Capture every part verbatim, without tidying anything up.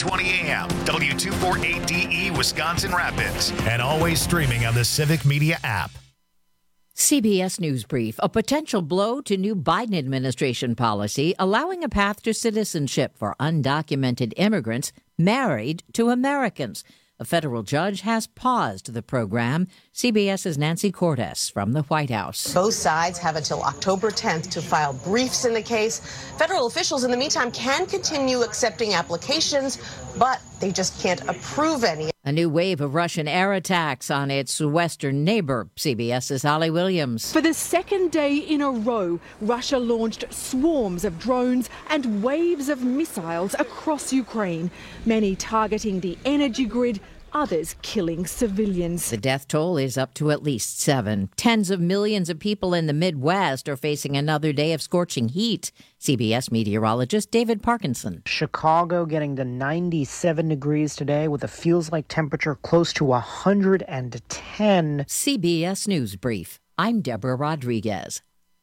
twenty a.m., W two forty-eight D E, Wisconsin Rapids. And always streaming on the Civic Media app. C B S News Brief, a potential blow to new Biden administration policy allowing a path to citizenship for undocumented immigrants married to Americans. A federal judge has paused the program. CBS's Nancy Cordes from the White House. Both sides have until October tenth to file briefs in the case. Federal officials, in the meantime, can continue accepting applications, but they just can't approve any. A new wave of Russian air attacks on its western neighbor. CBS's Holly Williams. For the second day in a row, Russia launched swarms of drones and waves of missiles across Ukraine, many targeting the energy grid, others killing civilians. The death toll is up to at least seven. Tens of millions of people in the Midwest are facing another day of scorching heat. C B S meteorologist David Parkinson. Chicago getting to ninety-seven degrees today with a feels-like temperature close to one hundred ten. C B S News Brief. I'm Deborah Rodriguez.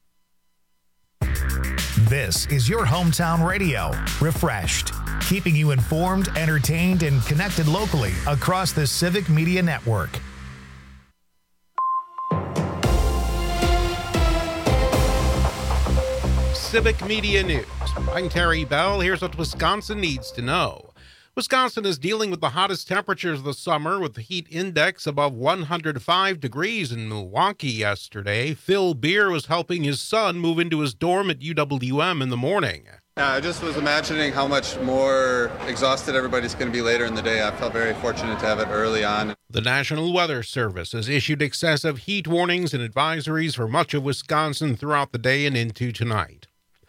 This is your hometown radio, Refreshed, keeping you informed, entertained, and connected locally across the Civic Media Network. Civic Media News. I'm Terry Bell. Here's what Wisconsin needs to know. Wisconsin is dealing with the hottest temperatures of the summer with the heat index above one hundred five degrees in Milwaukee yesterday. Phil Beer was helping his son move into his dorm at U W M in the morning. Yeah, I just was imagining how much more exhausted everybody's going to be later in the day. I felt very fortunate to have it early on. The National Weather Service has issued excessive heat warnings and advisories for much of Wisconsin throughout the day and into tonight.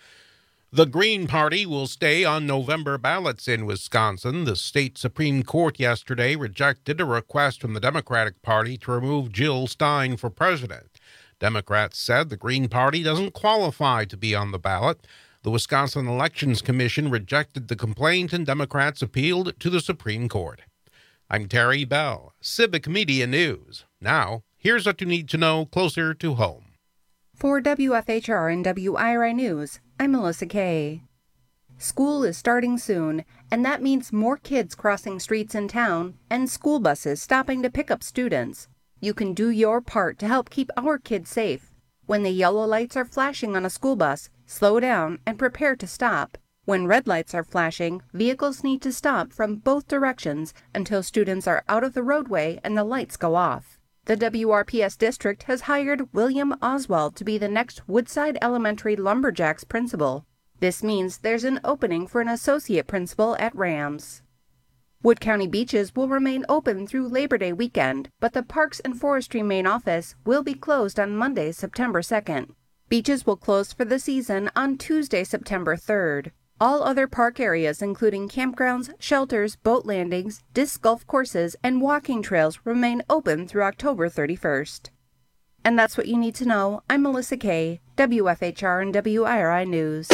The Green Party will stay on November ballots in Wisconsin. The state Supreme Court yesterday rejected a request from the Democratic Party to remove Jill Stein for president. Democrats said the Green Party doesn't qualify to be on the ballot. The Wisconsin Elections Commission rejected the complaint, and Democrats appealed to the Supreme Court. I'm Terry Bell, Civic Media News. Now, here's what you need to know closer to home. For W F H R and W I R I News, I'm Melissa Kay. School is starting soon, and that means more kids crossing streets in town and school buses stopping to pick up students. You can do your part to help keep our kids safe. When the yellow lights are flashing on a school bus, slow down and prepare to stop. When red lights are flashing, vehicles need to stop from both directions until students are out of the roadway and the lights go off. The W R P S district has hired William Oswald to be the next Woodside Elementary Lumberjacks principal. This means there's an opening for an associate principal at Rams. Wood County beaches will remain open through Labor Day weekend, but the Parks and Forestry main office will be closed on Monday, September second. Beaches will close for the season on Tuesday, September third. All other park areas, including campgrounds, shelters, boat landings, disc golf courses, and walking trails, remain open through October thirty-first. And that's what you need to know. I'm Melissa Kay, W F H R and W I R I News.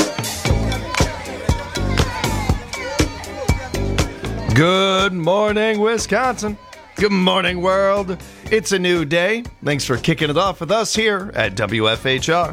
Good morning, Wisconsin. Good morning, world. It's a new day. Thanks for kicking it off with us here at W F H R.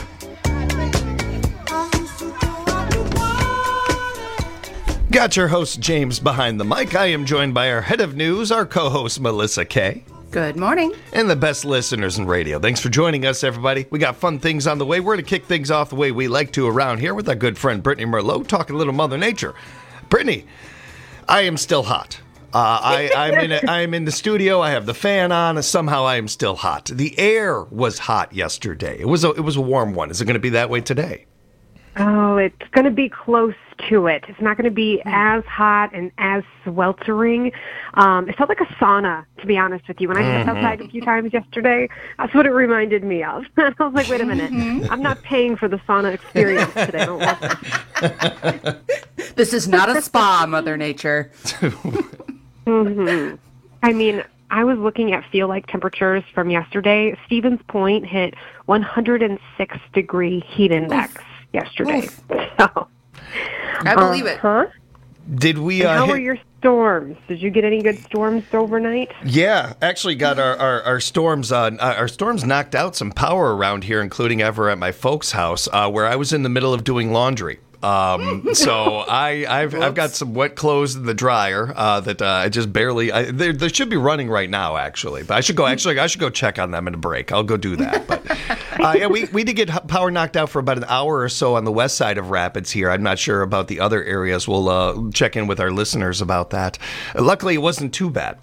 Got your host, James, behind the mic. I am joined by our head of news, our co-host, Melissa Kay. Good morning. And the best listeners in radio. Thanks for joining us, everybody. We got fun things on the way. We're going to kick things off the way we like to around here with our good friend, Brittany Merlot, talking a little Mother Nature. Brittany, I am still hot. Uh, I, I'm in a, I'm in the studio. I have the fan on. Somehow I am still hot. The air was hot yesterday. It was a, it was a warm one. Is it going to be that way today? Oh, it's going to be close to it. It's not going to be as hot and as sweltering. Um, it felt like a sauna, to be honest with you. When I stepped mm-hmm. outside a few times yesterday, that's what it reminded me of. I was like, wait a minute. Mm-hmm. I'm not paying for the sauna experience today. I don't want this. This is not a spa, Mother Nature. mm-hmm. I mean, I was looking at feel-like temperatures from yesterday. Stevens Point hit one hundred six degree heat index. Oof. Yesterday. Oof. So, I believe it. Huh? Did we? Uh, how hit... were your storms? Did you get any good storms overnight? Yeah, actually got our our, our storms. Uh, our storms knocked out some power around here, including ever at my folks' house, uh, where I was in the middle of doing laundry. Um, so I, I've, I've got some wet clothes in the dryer uh, that uh, I just barely. I, they they should be running right now, actually. But I should go. Actually, I should go check on them in a break. I'll go do that. But uh, yeah, we we did get power knocked out for about an hour or so on the west side of Rapids here. I'm not sure about the other areas. We'll uh, check in with our listeners about that. Luckily, it wasn't too bad.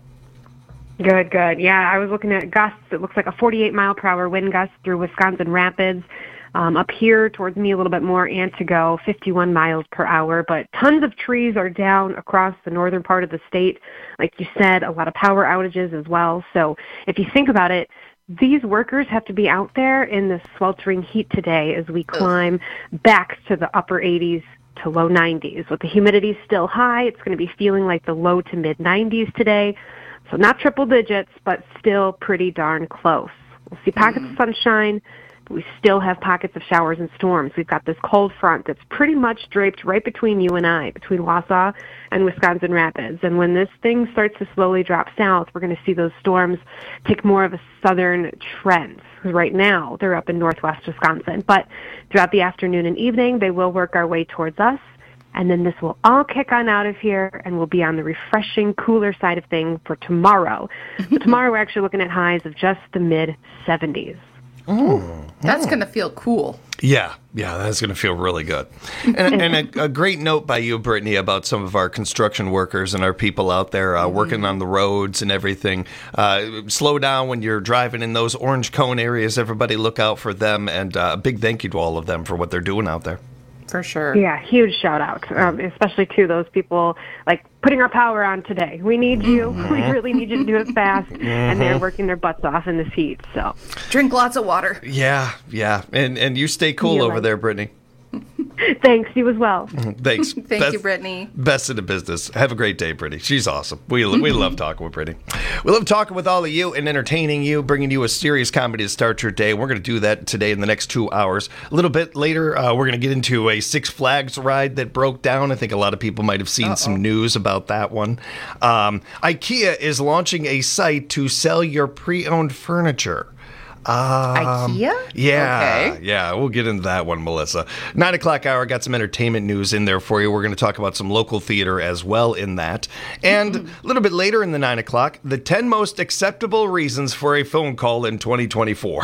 Good, good. Yeah, I was looking at gusts. It looks like a forty-eight mile per hour wind gust through Wisconsin Rapids. Um, up here towards me a little bit more, Antigo, fifty-one miles per hour. But tons of trees are down across the northern part of the state. Like you said, a lot of power outages as well. So if you think about it, these workers have to be out there in the sweltering heat today as we climb back to the upper eighties to low nineties. With the humidity still high, it's going to be feeling like the low to mid nineties today. So not triple digits, but still pretty darn close. We'll see pockets mm-hmm. of sunshine. We still have pockets of showers and storms. We've got this cold front that's pretty much draped right between you and I, between Wausau and Wisconsin Rapids. And when this thing starts to slowly drop south, we're going to see those storms take more of a southern trend. Right now, they're up in northwest Wisconsin. But throughout the afternoon and evening, they will work our way towards us. And then this will all kick on out of here, and we'll be on the refreshing, cooler side of things for tomorrow. So tomorrow, we're actually looking at highs of just the mid seventies. Ooh, that's going to feel cool. Yeah, yeah, that's going to feel really good. And, and a, a great note by you, Brittany, about some of our construction workers and our people out there uh, working on the roads and everything. Uh, slow down when you're driving in those orange cone areas. Everybody look out for them, and uh, a big thank you to all of them for what they're doing out there. For sure. Yeah, huge shout out, um, especially to those people like putting our power on today. We need you. Mm-hmm. We really need you to do it fast. Mm-hmm. And they're working their butts off in this heat. So drink lots of water. Yeah, yeah. And and you stay cool You're over right. there, Brittany. Thanks. You as well. Thanks. Thank best, you, Brittany. Best in the business. Have a great day, Brittany. She's awesome. We we love talking with Brittany. We love talking with all of you and entertaining you, bringing you a serious comedy to start your day. We're going to do that today in the next two hours. A little bit later, uh, we're going to get into a Six Flags ride that broke down. I think a lot of people might have seen Uh-oh. some news about that one. Um, IKEA is launching a site to sell your pre-owned furniture. Um, IKEA? Yeah, okay. yeah, we'll get into that one, Melissa. Nine o'clock hour, got some entertainment news in there for you. We're going to talk about some local theater as well in that. And mm-hmm. a little bit later in the nine o'clock, the ten most acceptable reasons for a phone call in twenty twenty-four.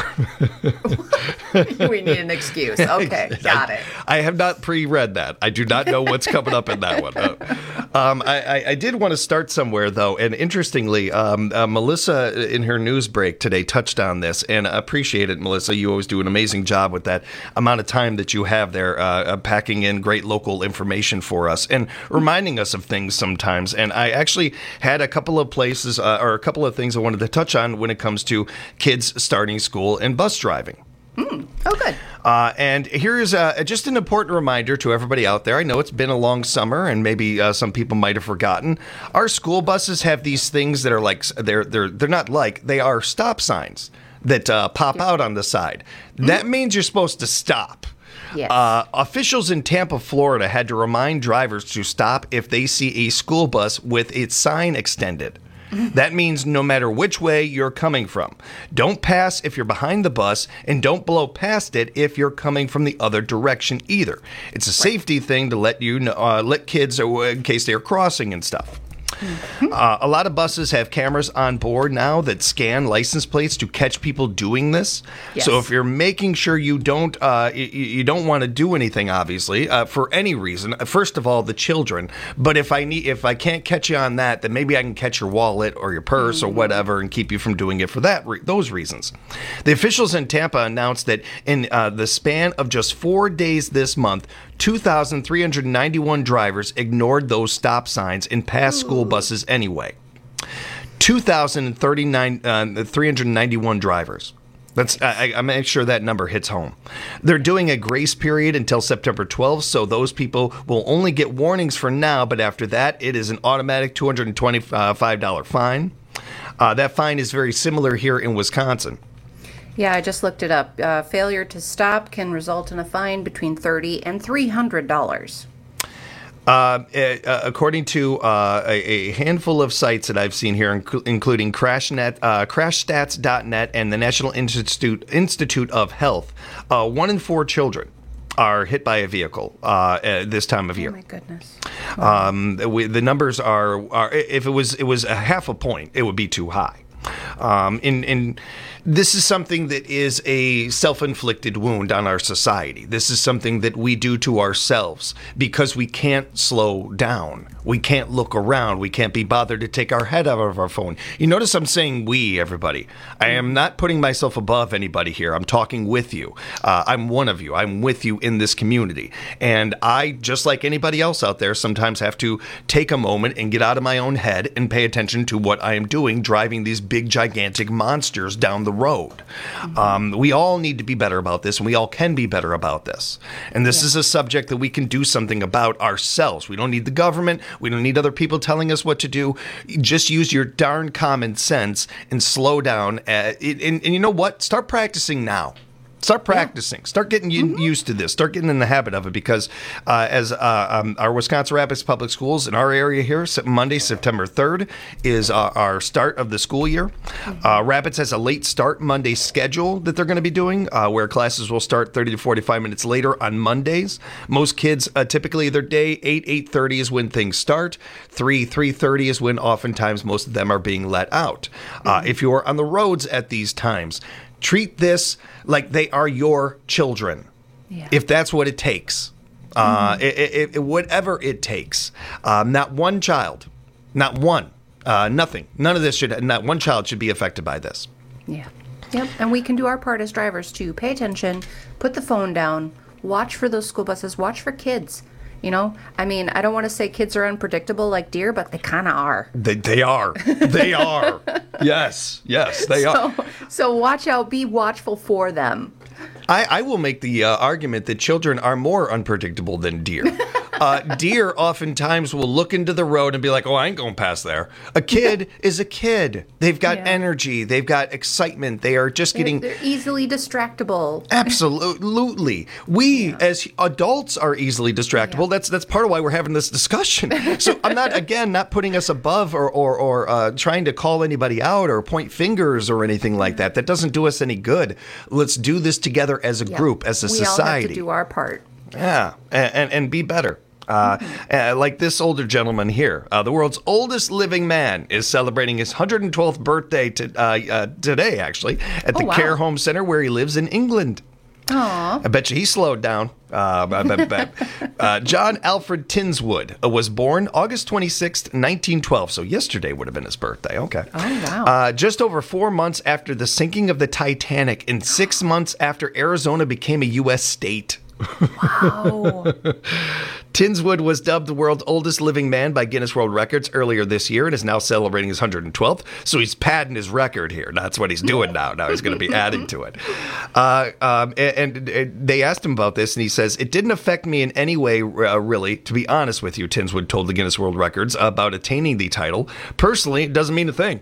We need an excuse. Okay, got it. I, I have not pre-read that. I do not know what's coming up in that one. Uh, um, I, I, I did want to start somewhere, though, and interestingly, um, uh, Melissa, in her news break today, touched on this, and appreciate it, Melissa. You always do an amazing job with that amount of time that you have there, uh, packing in great local information for us and reminding us of things sometimes. And I actually had a couple of places uh, or a couple of things I wanted to touch on when it comes to kids starting school and bus driving. Mm. Oh, good. Uh, and here's uh, just an important reminder to everybody out there. I know it's been a long summer, and maybe uh, some people might have forgotten. Our school buses have these things that are like they're they're they're not like they are stop signs that uh, pop out on the side. Mm. That means you're supposed to stop. Yes. Uh, officials in Tampa, Florida, had to remind drivers to stop if they see a school bus with its sign extended. That means no matter which way you're coming from. Don't pass if you're behind the bus, and don't blow past it if you're coming from the other direction either. It's a safety thing to let you know, uh, let kids, uh, in case they're crossing and stuff. Mm-hmm. Uh, a lot of buses have cameras on board now that scan license plates to catch people doing this. Yes. So if you're making sure you don't, uh, you, you don't want to do anything, obviously, uh, for any reason. First of all, the children. But if I need, if I can't catch you on that, then maybe I can catch your wallet or your purse mm-hmm. or whatever and keep you from doing it for that re- those reasons. The officials in Tampa announced that in uh, the span of just four days this month, two thousand three hundred ninety-one drivers ignored those stop signs and passed school buses anyway. two thousand three hundred ninety-one drivers. That's I, I make sure that number hits home. They're doing a grace period until September twelfth, so those people will only get warnings for now, but after that, it is an automatic two hundred twenty-five dollars fine. Uh, that fine is very similar here in Wisconsin. Yeah, I just looked it up. Uh, failure to stop can result in a fine between thirty dollars and three hundred dollars. Uh, uh, according to uh, a, a handful of sites that I've seen here, inc- including CrashNet, uh, crash stats dot net and the National Institute Institute of Health, uh, one in four children are hit by a vehicle uh, at this time of year. Oh my goodness! Um, we, the numbers are, are if it was it was a half a point, it would be too high. Um, in in this is something that is a self-inflicted wound on our society. This is something that we do to ourselves because we can't slow down. We can't look around. We can't be bothered to take our head out of our phone. You notice I'm saying we, everybody. I am not putting myself above anybody here. I'm talking with you. Uh, I'm one of you. I'm with you in this community. And I, just like anybody else out there, sometimes have to take a moment and get out of my own head and pay attention to what I am doing, driving these big, gigantic monsters down the road. Mm-hmm. Um, we all need to be better about this, and we all can be better about this. And this yeah. is a subject that we can do something about ourselves. We don't need the government. We don't need other people telling us what to do. Just use your darn common sense and slow down. Uh, and, and, and you know what? Start practicing now. Start practicing. Yeah. Start getting mm-hmm. used to this. Start getting in the habit of it because uh, as uh, um, our Wisconsin Rapids Public Schools in our area here, Monday, September third, is uh, our start of the school year. Mm-hmm. Uh, Rapids has a late start Monday schedule that they're going to be doing uh, where classes will start thirty to forty-five minutes later on Mondays. Most kids, uh, typically their day, eight, eight thirty is when things start. three, three thirty is when oftentimes most of them are being let out. Mm-hmm. Uh, if you're on the roads at these times, treat this like they are your children, yeah. if that's what it takes, uh, mm-hmm. it, it, it, whatever it takes. Um, not one child, not one, uh, nothing, none of this should, not one child should be affected by this. Yeah. Yep. And we can do our part as drivers to pay attention, put the phone down, watch for those school buses, watch for kids. You know, I mean, I don't want to say kids are unpredictable like deer, but they kind of are. They they are. They are. Yes. Yes, they so, are. So watch out. Be watchful for them. I, I will make the uh, argument that children are more unpredictable than deer. Uh, deer oftentimes will look into the road and be like, oh, I ain't going past there. A kid is a kid. They've got yeah. energy. They've got excitement. They are just they're, getting... They're easily distractible. Absolutely. We, yeah. as adults, are easily distractible. Yeah. That's that's part of why we're having this discussion. So I'm not, again, not putting us above or, or, or uh, trying to call anybody out or point fingers or anything like that. That doesn't do us any good. Let's do this together as a yeah. group, as a we society. We all have to do our part. Yeah, and, and, and be better. Uh, mm-hmm. uh, like this older gentleman here, uh, the world's oldest living man is celebrating his one hundred twelfth birthday to, uh, uh, today, actually, at the oh, wow. Care Home Center where he lives in England. Aww. I bet you he slowed down. Uh, but, but, uh, John Alfred Tinswood uh, was born August twenty-sixth, nineteen twelve. So yesterday would have been his birthday. Okay. Oh, wow. Uh, just over four months after the sinking of the Titanic and six months after Arizona became a U S state. Wow. Tinswood was dubbed the world's oldest living man by Guinness World Records earlier this year and is now celebrating his one hundred twelfth. So he's padding his record here. That's what he's doing now. Now he's going to be adding to it. Uh, um, and, and, and they asked him about this, and he says, it didn't affect me in any way, uh, really, to be honest with you, Tinswood told the Guinness World Records about attaining the title. Personally, it doesn't mean a thing.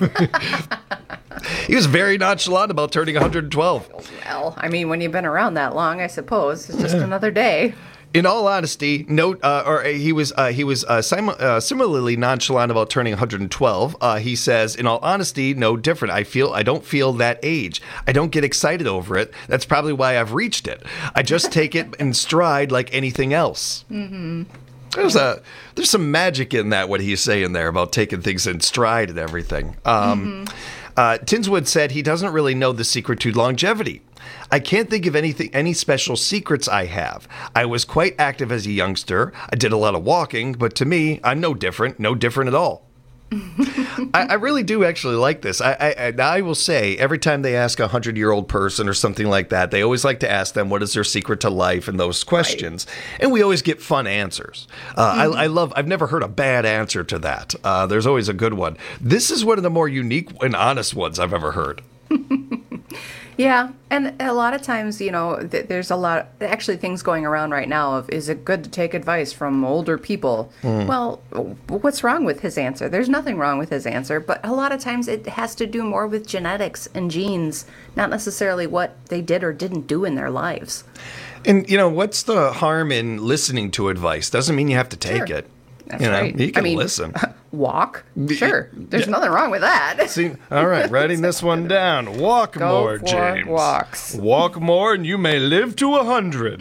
He was very nonchalant about turning one hundred twelve. Well, I mean, when you've been around that long, I suppose it's just another day. In all honesty, note, uh, or uh, he was uh, he was uh, sim- uh, similarly nonchalant about turning one hundred twelve. Uh, he says, in all honesty, no different. I feel I don't feel that age. I don't get excited over it. That's probably why I've reached it. I just take it in stride like anything else. Mm-hmm. There's a there's some magic in that, what he's saying there about taking things in stride and everything. Um, mm-hmm. Uh, Tinswood said he doesn't really know the secret to longevity. I can't think of anything, any special secrets I have. I was quite active as a youngster. I did a lot of walking, but to me, I'm no different, no different at all. I, I really do actually like this. I, I, I will say, every time they ask a hundred-year-old person or something like that, they always like to ask them, what is their secret to life, and those questions. Right. And we always get fun answers. Uh, mm-hmm. I, I love, I've never heard a bad answer to that. Uh, there's always a good one. This is one of the more unique and honest ones I've ever heard. Yeah, and a lot of times, you know, th- there's a lot, of, actually things going around right now of, is it good to take advice from older people? Mm. Well, what's wrong with his answer? There's nothing wrong with his answer, but a lot of times it has to do more with genetics and genes, not necessarily what they did or didn't do in their lives. And, you know, what's the harm in listening to advice? Doesn't mean you have to take sure. it. That's you know, right. you can I mean, listen. walk. Sure, there's yeah. nothing wrong with that. See, all right, writing this one down. Walk Go more, for James. Walks. Walk more, and you may live to a hundred.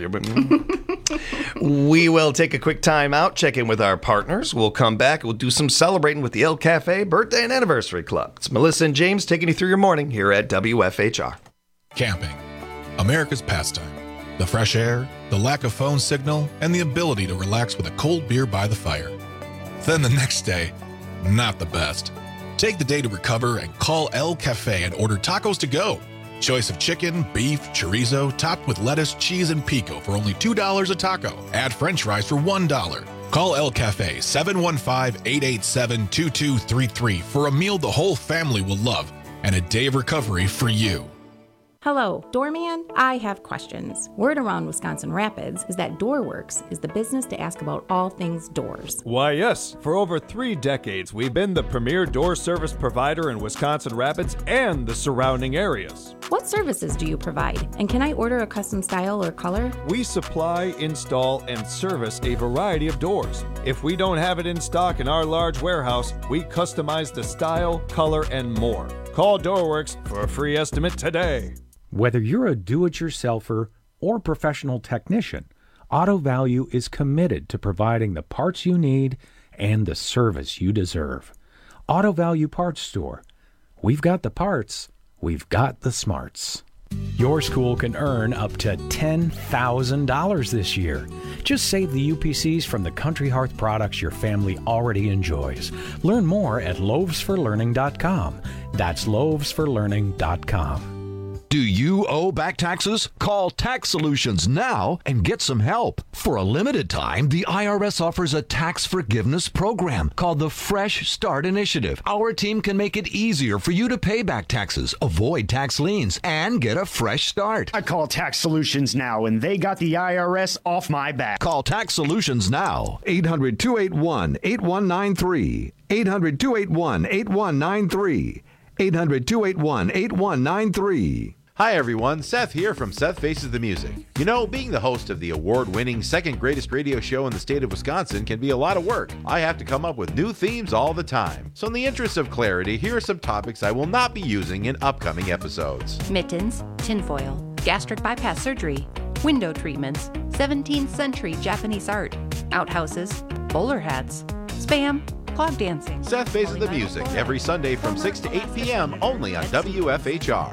We will take a quick time out, check in with our partners. We'll come back. We'll do some celebrating with the El Cafe Birthday and Anniversary Club. It's Melissa and James taking you through your morning here at W F H R. Camping, America's pastime. The fresh air, the lack of phone signal, and the ability to relax with a cold beer by the fire. Then the next day, not the best. Take the day to recover and call El Cafe and order tacos to go. Choice of chicken, beef, chorizo, topped with lettuce, cheese, and pico for only two dollars a taco. Add french fries for one dollar. Call El Cafe seven one five, eight eight seven, two two three three for a meal the whole family will love and a day of recovery for you. Hello, Doorman. I have questions. Word around Wisconsin Rapids is that DoorWorks is the business to ask about all things doors. Why, yes. For over three decades, we've been the premier door service provider in Wisconsin Rapids and the surrounding areas. What services do you provide? And can I order a custom style or color? We supply, install, and service a variety of doors. If we don't have it in stock in our large warehouse, we customize the style, color, and more. Call DoorWorks for a free estimate today. Whether you're a do-it-yourselfer or professional technician, Auto Value is committed to providing the parts you need and the service you deserve. Auto Value Parts Store. We've got the parts. We've got the smarts. Your school can earn up to ten thousand dollars this year. Just save the U P Cs from the Country Hearth products your family already enjoys. Learn more at loaves for learning dot com. That's loaves for learning dot com. Do you owe back taxes? Call Tax Solutions now and get some help. For a limited time, the I R S offers a tax forgiveness program called the Fresh Start Initiative. Our team can make it easier for you to pay back taxes, avoid tax liens, and get a fresh start. I call Tax Solutions now, and they got the I R S off my back. Call Tax Solutions now. eight hundred, two eight one, eight one nine three. eight hundred, two eight one, eight one nine three. eight hundred, two eight one, eight one nine three. Hi everyone, Seth here from Seth Faces the Music. You know, being the host of the award-winning second greatest radio show in the state of Wisconsin can be a lot of work. I have to come up with new themes all the time. So in the interest of clarity, here are some topics I will not be using in upcoming episodes. Mittens, tinfoil, gastric bypass surgery, window treatments, seventeenth century Japanese art, outhouses, bowler hats, spam, clog dancing. Seth Faces the Music every Sunday from six to eight p.m. only on W F H R.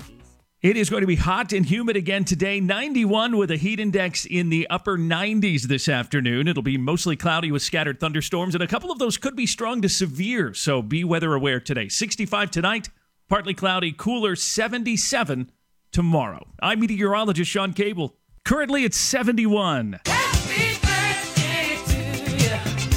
It is going to be hot and humid again today. ninety-one with a heat index in the upper nineties this afternoon. It'll be mostly cloudy with scattered thunderstorms, and a couple of those could be strong to severe, so be weather aware today. sixty-five tonight, partly cloudy, cooler seventy-seven tomorrow. I'm meteorologist Sean Cable. Currently it's seventy-one. Happy birthday to you.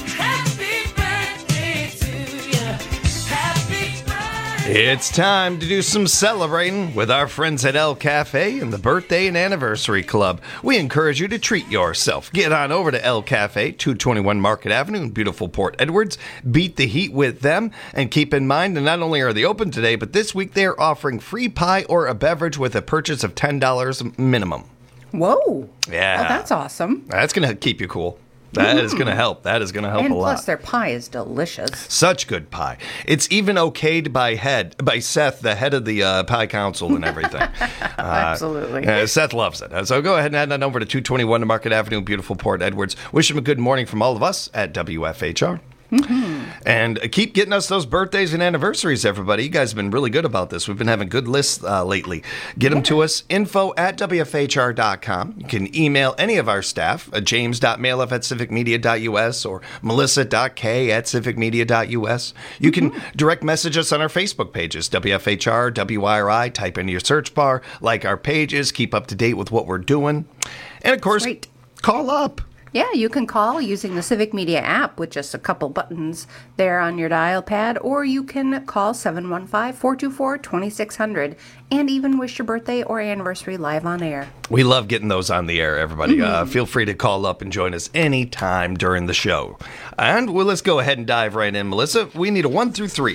Happy birthday to you. Happy birthday. It's time to do some celebrating with our friends at El Cafe and the Birthday and Anniversary Club. We encourage you to treat yourself. Get on over to El Cafe, two twenty-one Market Avenue in beautiful Port Edwards. Beat the heat with them. And keep in mind that not only are they open today, but this week they are offering free pie or a beverage with a purchase of ten dollars minimum. Whoa. Yeah. Oh, that's awesome. That's going to keep you cool. That mm. is going to help. That is going to help and a lot. And plus, their pie is delicious. Such good pie. It's even okayed by head by Seth, the head of the uh, pie council and everything. uh, Absolutely. Uh, Seth loves it. So go ahead and head on over to two twenty-one Market Avenue, beautiful Port Edwards. Wish him a good morning from all of us at W F H R. Mm-hmm. And keep getting us those birthdays and anniversaries, everybody. You guys have been really good about this. We've been having good lists uh, lately. Get them yeah. to us, info at W F H R dot com. You can email any of our staff, uh, james dot maleff at civic media dot u s or melissa dot k at civic media dot u s. You can mm-hmm. direct message us on our Facebook pages, W F H R, W I R I. Type into your search bar, like our pages, keep up to date with what we're doing. And, of course, Great. call up. Yeah, you can call using the Civic Media app with just a couple buttons there on your dial pad, or you can call seven one five, four two four, two six zero zero and even wish your birthday or anniversary live on air. We love getting those on the air, everybody. Mm-hmm. Uh, feel free to call up and join us anytime during the show. And well, let's go ahead and dive right in, Melissa. We need a one through three.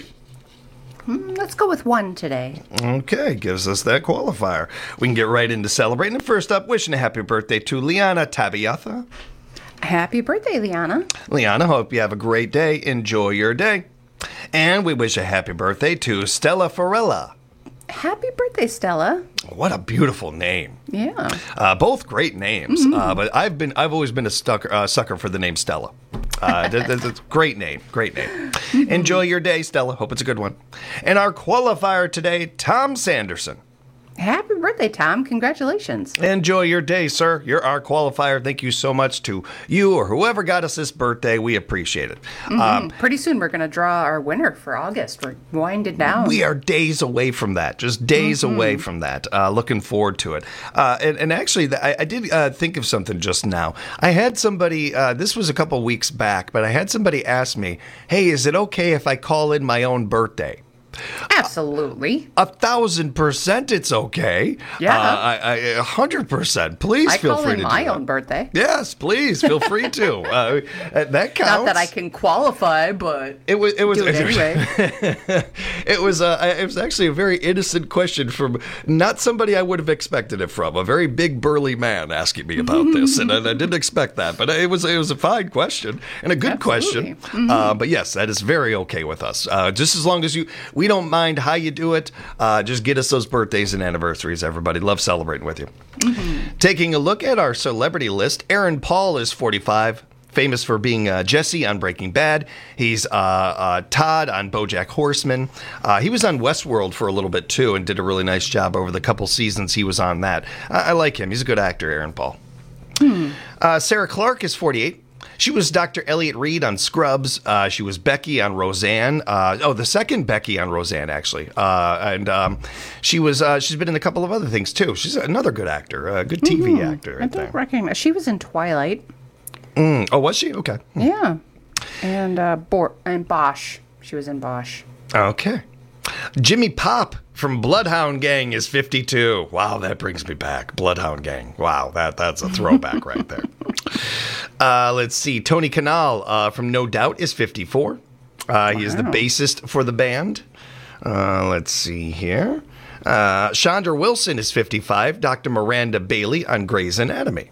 Let's go with one today. Okay, gives us that qualifier. We can get right into celebrating. First up, wishing a happy birthday to Liana Tabiatha. Happy birthday, Liana. Liana, hope you have a great day. Enjoy your day. And we wish a happy birthday to Stella Farella. Happy birthday, Stella. What a beautiful name. Yeah. Uh, both great names. Mm-hmm. Uh, but I've been I've always been a sucker, uh, sucker for the name Stella. Uh, that, that, that's great name. Great name. Enjoy your day, Stella. Hope it's a good one. And our qualifier today, Tom Sanderson. Happy birthday, Tom. Congratulations. Enjoy your day, sir. You're our qualifier. Thank you so much to you or whoever got us this birthday. We appreciate it. Mm-hmm. Um, Pretty soon we're going to draw our winner for August. We're winding down. We are days away from that, just days Mm-hmm. away from that. Uh, looking forward to it. Uh, and, and actually, the, I, I did uh, think of something just now. I had somebody, uh, this was a couple weeks back, but I had somebody ask me, hey, is it okay if I call in my own birthday? Absolutely. A thousand percent it's okay. Yeah. Uh, I, I, a hundred percent. Please I feel call free in to my do own that. birthday. Yes, please feel free to. Uh, that counts. Not that I can qualify, but It was. It was. do it anyway. It was. Uh, it was actually a very innocent question from not somebody I would have expected it from. A very big burly man asking me about this, and I, I didn't expect that. But it was. It was a fine question and a good Absolutely. question. Mhm. Uh, but yes, that is very okay with us. Uh, just as long as you, we don't mind how you do it. Uh, just get us those birthdays and anniversaries. Everybody love celebrating with you. Mm-hmm. Taking a look at our celebrity list, Aaron Paul is forty-five. Famous for being uh, Jesse on Breaking Bad. He's uh, uh, Todd on BoJack Horseman. Uh, he was on Westworld for a little bit, too, and did a really nice job over the couple seasons he was on that. I, I like him. He's a good actor, Aaron Paul. Hmm. Uh, Sarah Clark is forty-eight. She was Doctor Elliot Reed on Scrubs. Uh, she was Becky on Roseanne. Uh, oh, the second Becky on Roseanne, actually. Uh, and um, she was. Uh, she's been in a couple of other things too. She's another good actor, a good T V Ooh, actor. I don't recognize. She was in Twilight. Mm. Oh, was she? Okay. Yeah. And uh, Bor- and Bosch. She was in Bosch. Okay. Jimmy Pop from Bloodhound Gang is fifty-two. Wow, that brings me back. Bloodhound Gang. Wow, that that's a throwback right there. Uh, let's see. Tony Kanal uh, from No Doubt is fifty-four. Uh, he is the Wow. bassist for the band. Uh, let's see here. Uh, Chandra Wilson is fifty-five. Doctor Miranda Bailey on Grey's Anatomy.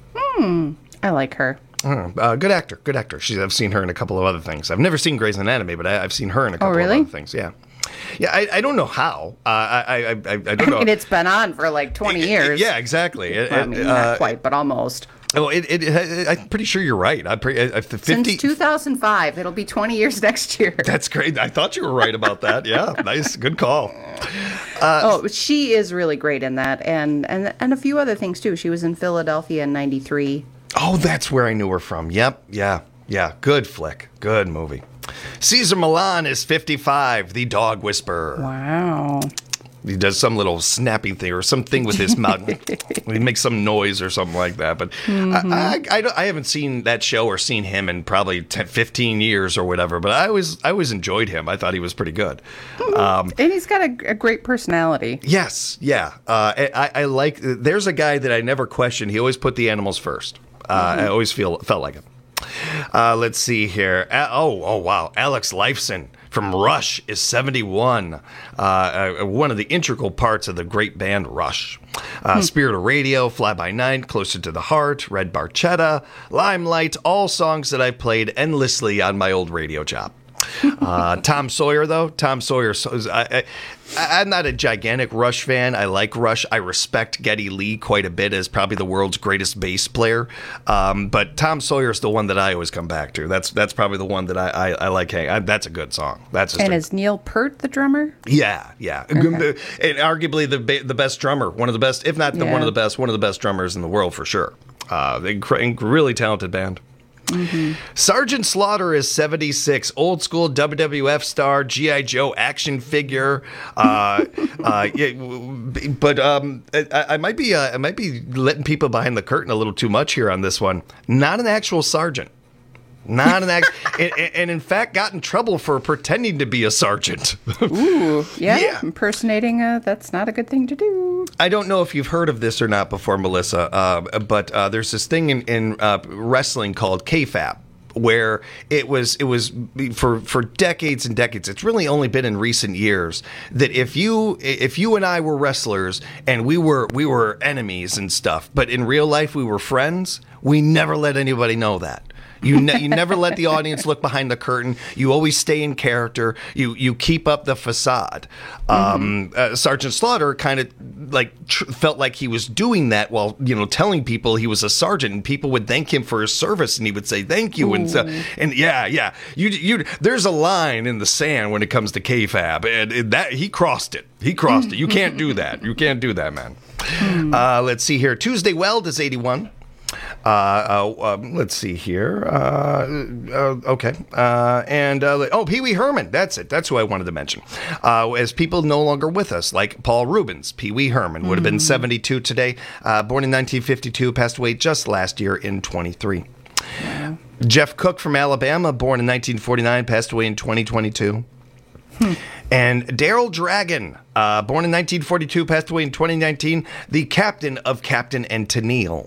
Hmm. I like her. Oh, uh, good actor. Good actor. She's, I've seen her in a couple of other things. I've never seen Grey's Anatomy, but I, I've seen her in a couple really? of other things. Yeah. Yeah, I, I don't know how. Uh, I, I, I, I don't know. I mean, it's been on for like twenty years. Yeah, exactly. It- Well, I mean, it, not uh, quite, but almost. Oh, it, it, it, I'm pretty sure you're right. I'm pretty, uh, the fifty. Since two thousand five. It'll be twenty years next year. That's great. I thought you were right about that. Yeah, nice, good call. Uh, oh, she is really great in that, and and and a few other things too. She was in Philadelphia in ninety-three. Oh, that's where I knew her from. Yep, yeah, yeah. Good flick. Good movie. Caesar Milan is fifty-five, the dog whisperer. Wow. He does some little snapping thing or something with his mouth. He makes some noise or something like that. But Mhm. I, I, I, don't- I haven't seen that show or seen him in probably ten, fifteen years or whatever. But I always, I always enjoyed him. I thought he was pretty good. Um, And he's got a, a great personality. Yes, yeah. Uh, I, I like. There's a guy that I never questioned. He always put the animals first. Uh, I always feel felt like him. Uh, let's see here. A- oh, oh, wow. Alex Lifeson from Rush is seventy-one. Uh, uh, one of the integral parts of the great band Rush. Uh, Spirit of Radio, Fly By Night, Closer to the Heart, Red Barchetta, Limelight, all songs that I played endlessly on my old radio job. Uh, Tom Sawyer, though. Tom Sawyer, so- I, I, I'm not a gigantic Rush fan. I like Rush. I respect Geddy Lee quite a bit as probably the world's greatest bass player. Um, but Tom Sawyer's the one that I always come back to. That's that's probably the one that I, I, I like. Hey, I, that's a good song. That's just And a, is Neil Peart the drummer? yeah, yeah, and arguably the ba- the best drummer, one of the best, if not the, Yeah. one of the best, one of the best drummers in the world for sure. Uh, they inc- really talented band. Mm-hmm. Sergeant Slaughter is seventy-six, old school W W F star, G I. Joe action figure. Uh, uh, yeah, w- but um, I, I might be uh, I might be letting people behind the curtain a little too much here on this one. Not an actual sergeant. Not an act, and, and in fact got in trouble for pretending to be a sergeant. Ooh, yeah, Yeah. impersonating, uh, that's not a good thing to do. I don't know if you've heard of this or not before, Melissa, uh, but uh, there's this thing in, in uh, wrestling called kayfabe, where it was it was for for decades and decades. It's really only been in recent years that if you if you and I were wrestlers and we were we were enemies and stuff, but in real life we were friends, we never let anybody know that. You ne- you never let the audience look behind the curtain. You always stay in character. You you keep up the facade. Um, mm-hmm. uh, Sergeant Slaughter kind of like tr- felt like he was doing that while you know telling people he was a sergeant, and people would thank him for his service, and he would say thank you, Ooh. and so, and yeah yeah you you there's a line in the sand when it comes to K-Fab, and, and that he crossed it. He crossed it. You can't do that. You can't do that, man. Mm. Uh, let's see here. Tuesday Weld is eighty-one. Uh, uh, um, let's see here. Uh, uh, okay. Uh, and, uh, oh, Pee Wee Herman. That's it. That's who I wanted to mention. Uh, as people no longer with us, like Paul Rubens, Pee Wee Herman, would have been seventy-two today. Uh, born in nineteen fifty-two, passed away just last year in twenty-three. Yeah. Jeff Cook from Alabama, born in nineteen forty-nine, passed away in twenty twenty-two. Hmm. And Daryl Dragon, uh, born in nineteen forty-two, passed away in twenty nineteen, the captain of Captain and Tennille.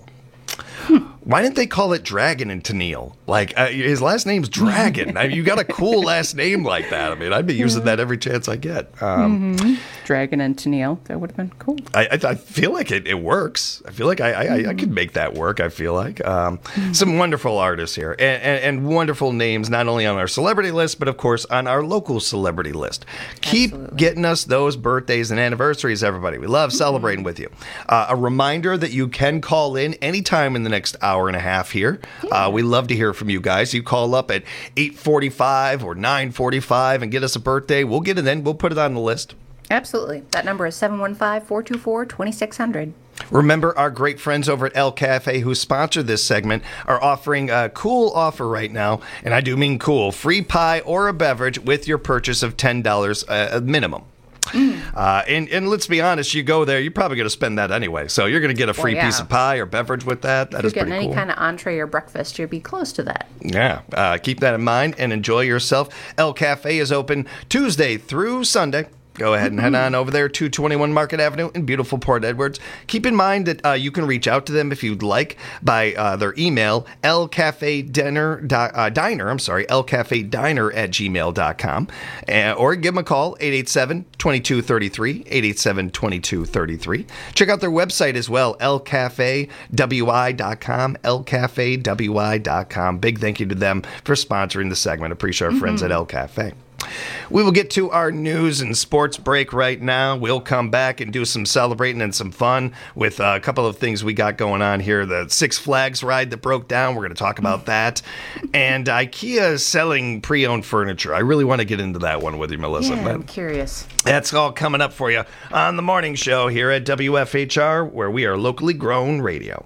Why didn't they call it Dragon and Tennille? Like, uh, his last name's Dragon. I mean, you got a cool last name like that. I mean, I'd be using that every chance I get. Um, mm-hmm. Dragon and Tennille. That would have been cool. I, I, I feel like it, it works. I feel like I, I, mm-hmm. I could make that work, I feel like. Um, mm-hmm. Some wonderful artists here. And, and, and wonderful names, not only on our celebrity list, but, of course, on our local celebrity list. Keep Absolutely. getting us those birthdays and anniversaries, everybody. We love celebrating mm-hmm. with you. Uh, a reminder that you can call in anytime in the next hour and a half here. Uh, we love to hear from you guys. You call up at eight forty-five or nine forty-five and get us a birthday. We'll get it in. We'll put it on the list. Absolutely. That number is seven one five, four two four, two six zero zero. Remember, our great friends over at El Cafe who sponsor this segment are offering a cool offer right now, and I do mean cool, free pie or a beverage with your purchase of ten dollars uh, minimum. Mm. Uh, and, and let's be honest, you go there, you're probably going to spend that anyway. So you're going to get a free well, yeah. piece of pie or beverage with that. That if is pretty cool. If you're getting any kind of entree or breakfast, you'll be close to that. Yeah. Uh, keep that in mind and enjoy yourself. El Cafe is open Tuesday through Sunday. Go ahead and head on over there, two twenty-one Market Avenue in beautiful Port Edwards. Keep in mind that uh, you can reach out to them if you'd like by uh, their email, lcafediner, uh, diner, I'm sorry, lcafediner at gmail dot com. Uh, or give them a call, eight eight seven, two two three three, eight eight seven, two two three three. Check out their website as well, l cafe w i dot com, l cafe w i dot com. Big thank you to them for sponsoring the segment. Appreciate our mm-hmm. friends at El Cafe. We will get to our news and sports break right now. We'll come back and do some celebrating and some fun with uh, a couple of things we got going on here. The Six Flags ride that broke down, we're going to talk about that. And IKEA is selling pre-owned furniture. I really want to get into that one with you, Melissa. Yeah, I'm curious. That's all coming up for you on the morning show here at W F H R, where we are locally grown radio.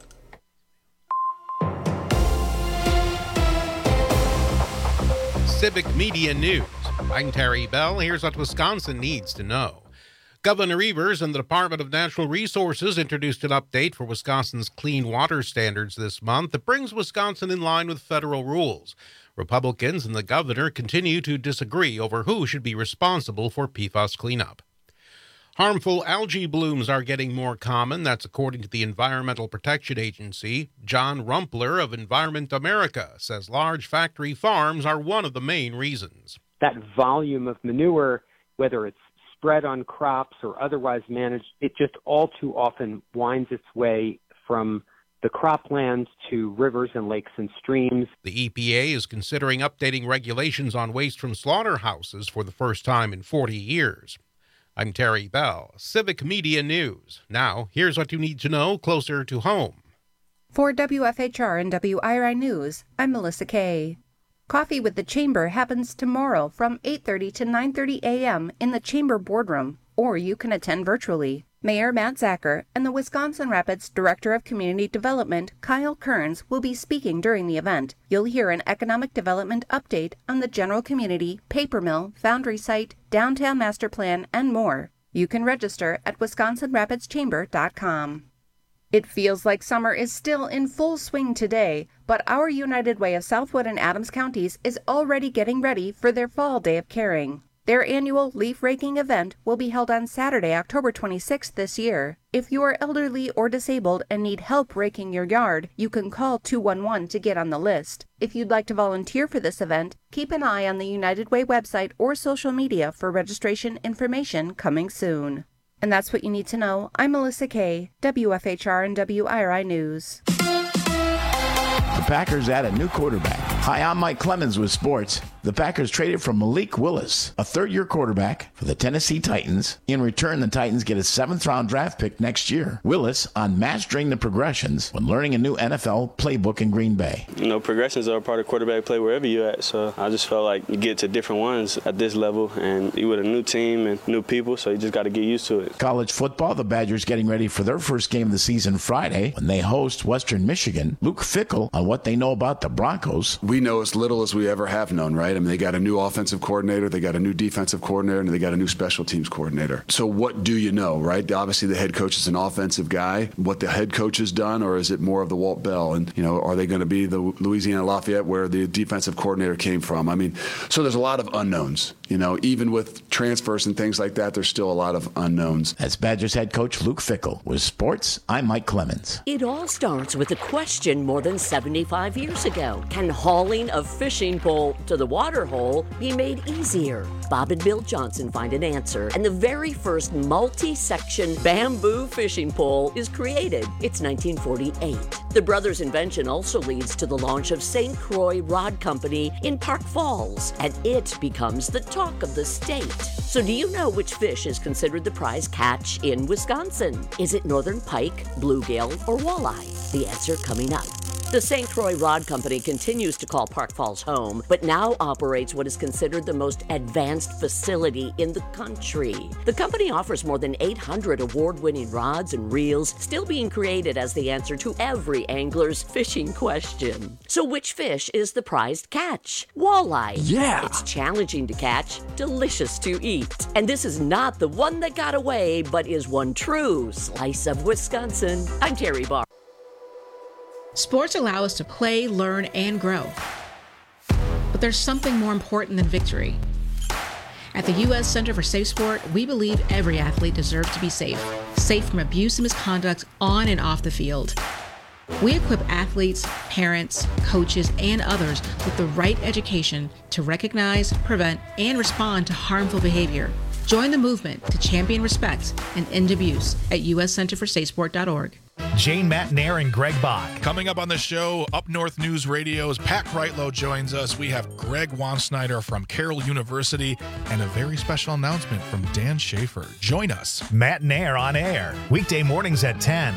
Civic Media News. I'm Terry Bell. Here's what Wisconsin needs to know. Governor Evers and the Department of Natural Resources introduced an update for Wisconsin's clean water standards this month that brings Wisconsin in line with federal rules. Republicans and the governor continue to disagree over who should be responsible for P FAS cleanup. Harmful algae blooms are getting more common. That's according to the Environmental Protection Agency. John Rumpler of Environment America says large factory farms are one of the main reasons. That volume of manure, whether it's spread on crops or otherwise managed, it just all too often winds its way from the croplands to rivers and lakes and streams. The E P A is considering updating regulations on waste from slaughterhouses for the first time in forty years. I'm Terry Bell, Civic Media News. Now, here's what you need to know closer to home. For W F H R and W I R I News, I'm Melissa Kay. Coffee with the Chamber happens tomorrow from eight thirty to nine thirty a.m. in the Chamber Boardroom, or you can attend virtually. Mayor Matt Zacher and the Wisconsin Rapids Director of Community Development, Kyle Kearns, will be speaking during the event. You'll hear an economic development update on the general community, paper mill, foundry site, downtown master plan, and more. You can register at wisconsin rapids chamber dot com. It feels like summer is still in full swing today, but our United Way of Southwood and Adams counties is already getting ready for their fall day of caring. Their annual leaf raking event will be held on Saturday, October twenty-sixth this year. If you are elderly or disabled and need help raking your yard, you can call two one one to get on the list. If you'd like to volunteer for this event, keep an eye on the United Way website or social media for registration information coming soon. And that's what you need to know. I'm Melissa Kay, W F H R and W I R I News. The Packers add a new quarterback. Hi, I'm Mike Clemens with sports. The Packers traded for Malik Willis, a third-year quarterback for the Tennessee Titans. In return, the Titans get a seventh-round draft pick next year. Willis on mastering the progressions when learning a new N F L playbook in Green Bay. You know, progressions are a part of quarterback play wherever you're at, so I just felt like you get to different ones at this level, and you with a new team and new people, so you just got to get used to it. College football, the Badgers getting ready for their first game of the season Friday when they host Western Michigan. Luke Fickell on what they know about the Broncos. We know as little as we ever have known, right? I mean, they got a new offensive coordinator, they got a new defensive coordinator, and they got a new special teams coordinator. So what do you know, right? Obviously, the head coach is an offensive guy. What the head coach has done, or is it more of the Walt Bell? And, you know, are they going to be the Louisiana Lafayette where the defensive coordinator came from? I mean, so there's a lot of unknowns. You know, even with transfers and things like that, there's still a lot of unknowns. That's Badgers head coach Luke Fickell. With sports, I'm Mike Clemens. It all starts with a question more than seventy-five years ago. Can hauling a fishing pole to the water hole be made easier? Bob and Bill Johnson find an answer, and the very first multi-section bamboo fishing pole is created. It's nineteen forty-eight. The brothers' invention also leads to the launch of Saint Croix Rod Company in Park Falls, and it becomes the talk of the state. So do you know which fish is considered the prize catch in Wisconsin? Is it northern pike, bluegill, or walleye? The answer coming up. The Saint Croix Rod Company continues to call Park Falls home, but now operates what is considered the most advanced facility in the country. The company offers more than eight hundred award-winning rods and reels, still being created as the answer to every angler's fishing question. So which fish is the prized catch? Walleye. Yeah! It's challenging to catch, delicious to eat. And this is not the one that got away, but is one true slice of Wisconsin. I'm Terry Barr. Sports allow us to play, learn, and grow. But there's something more important than victory. At the U S Center for Safe Sport, we believe every athlete deserves to be safe. Safe from abuse and misconduct on and off the field. We equip athletes, parents, coaches, and others with the right education to recognize, prevent, and respond to harmful behavior. Join the movement to champion respect and end abuse at U S center for safe sport dot org. Jane Matnair and Greg Bach. Coming up on the show, Up North News Radio's Pat Kreitlow joins us. We have Greg Wansnyder from Carroll University and a very special announcement from Dan Schaefer. Join us. Matnair on air, weekday mornings at ten.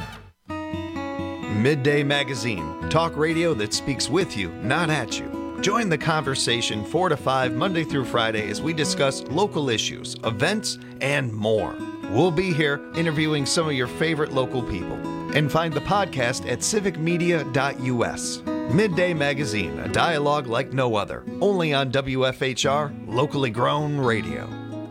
Midday Magazine, talk radio that speaks with you, not at you. Join the conversation four to five Monday through Friday as we discuss local issues, events, and more. We'll be here interviewing some of your favorite local people. And find the podcast at civic media dot U S. Midday Magazine, a dialogue like no other. Only on W F H R, locally grown radio.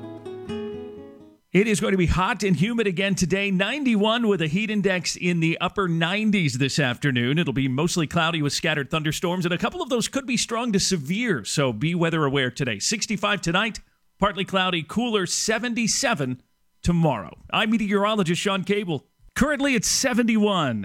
It is going to be hot and humid again today. ninety-one with a heat index in the upper nineties this afternoon. It'll be mostly cloudy with scattered thunderstorms, and a couple of those could be strong to severe, so be weather aware today. sixty-five tonight, partly cloudy, cooler, seventy-seven tomorrow. I'm meteorologist Sean Cable. Currently, it's seventy-one.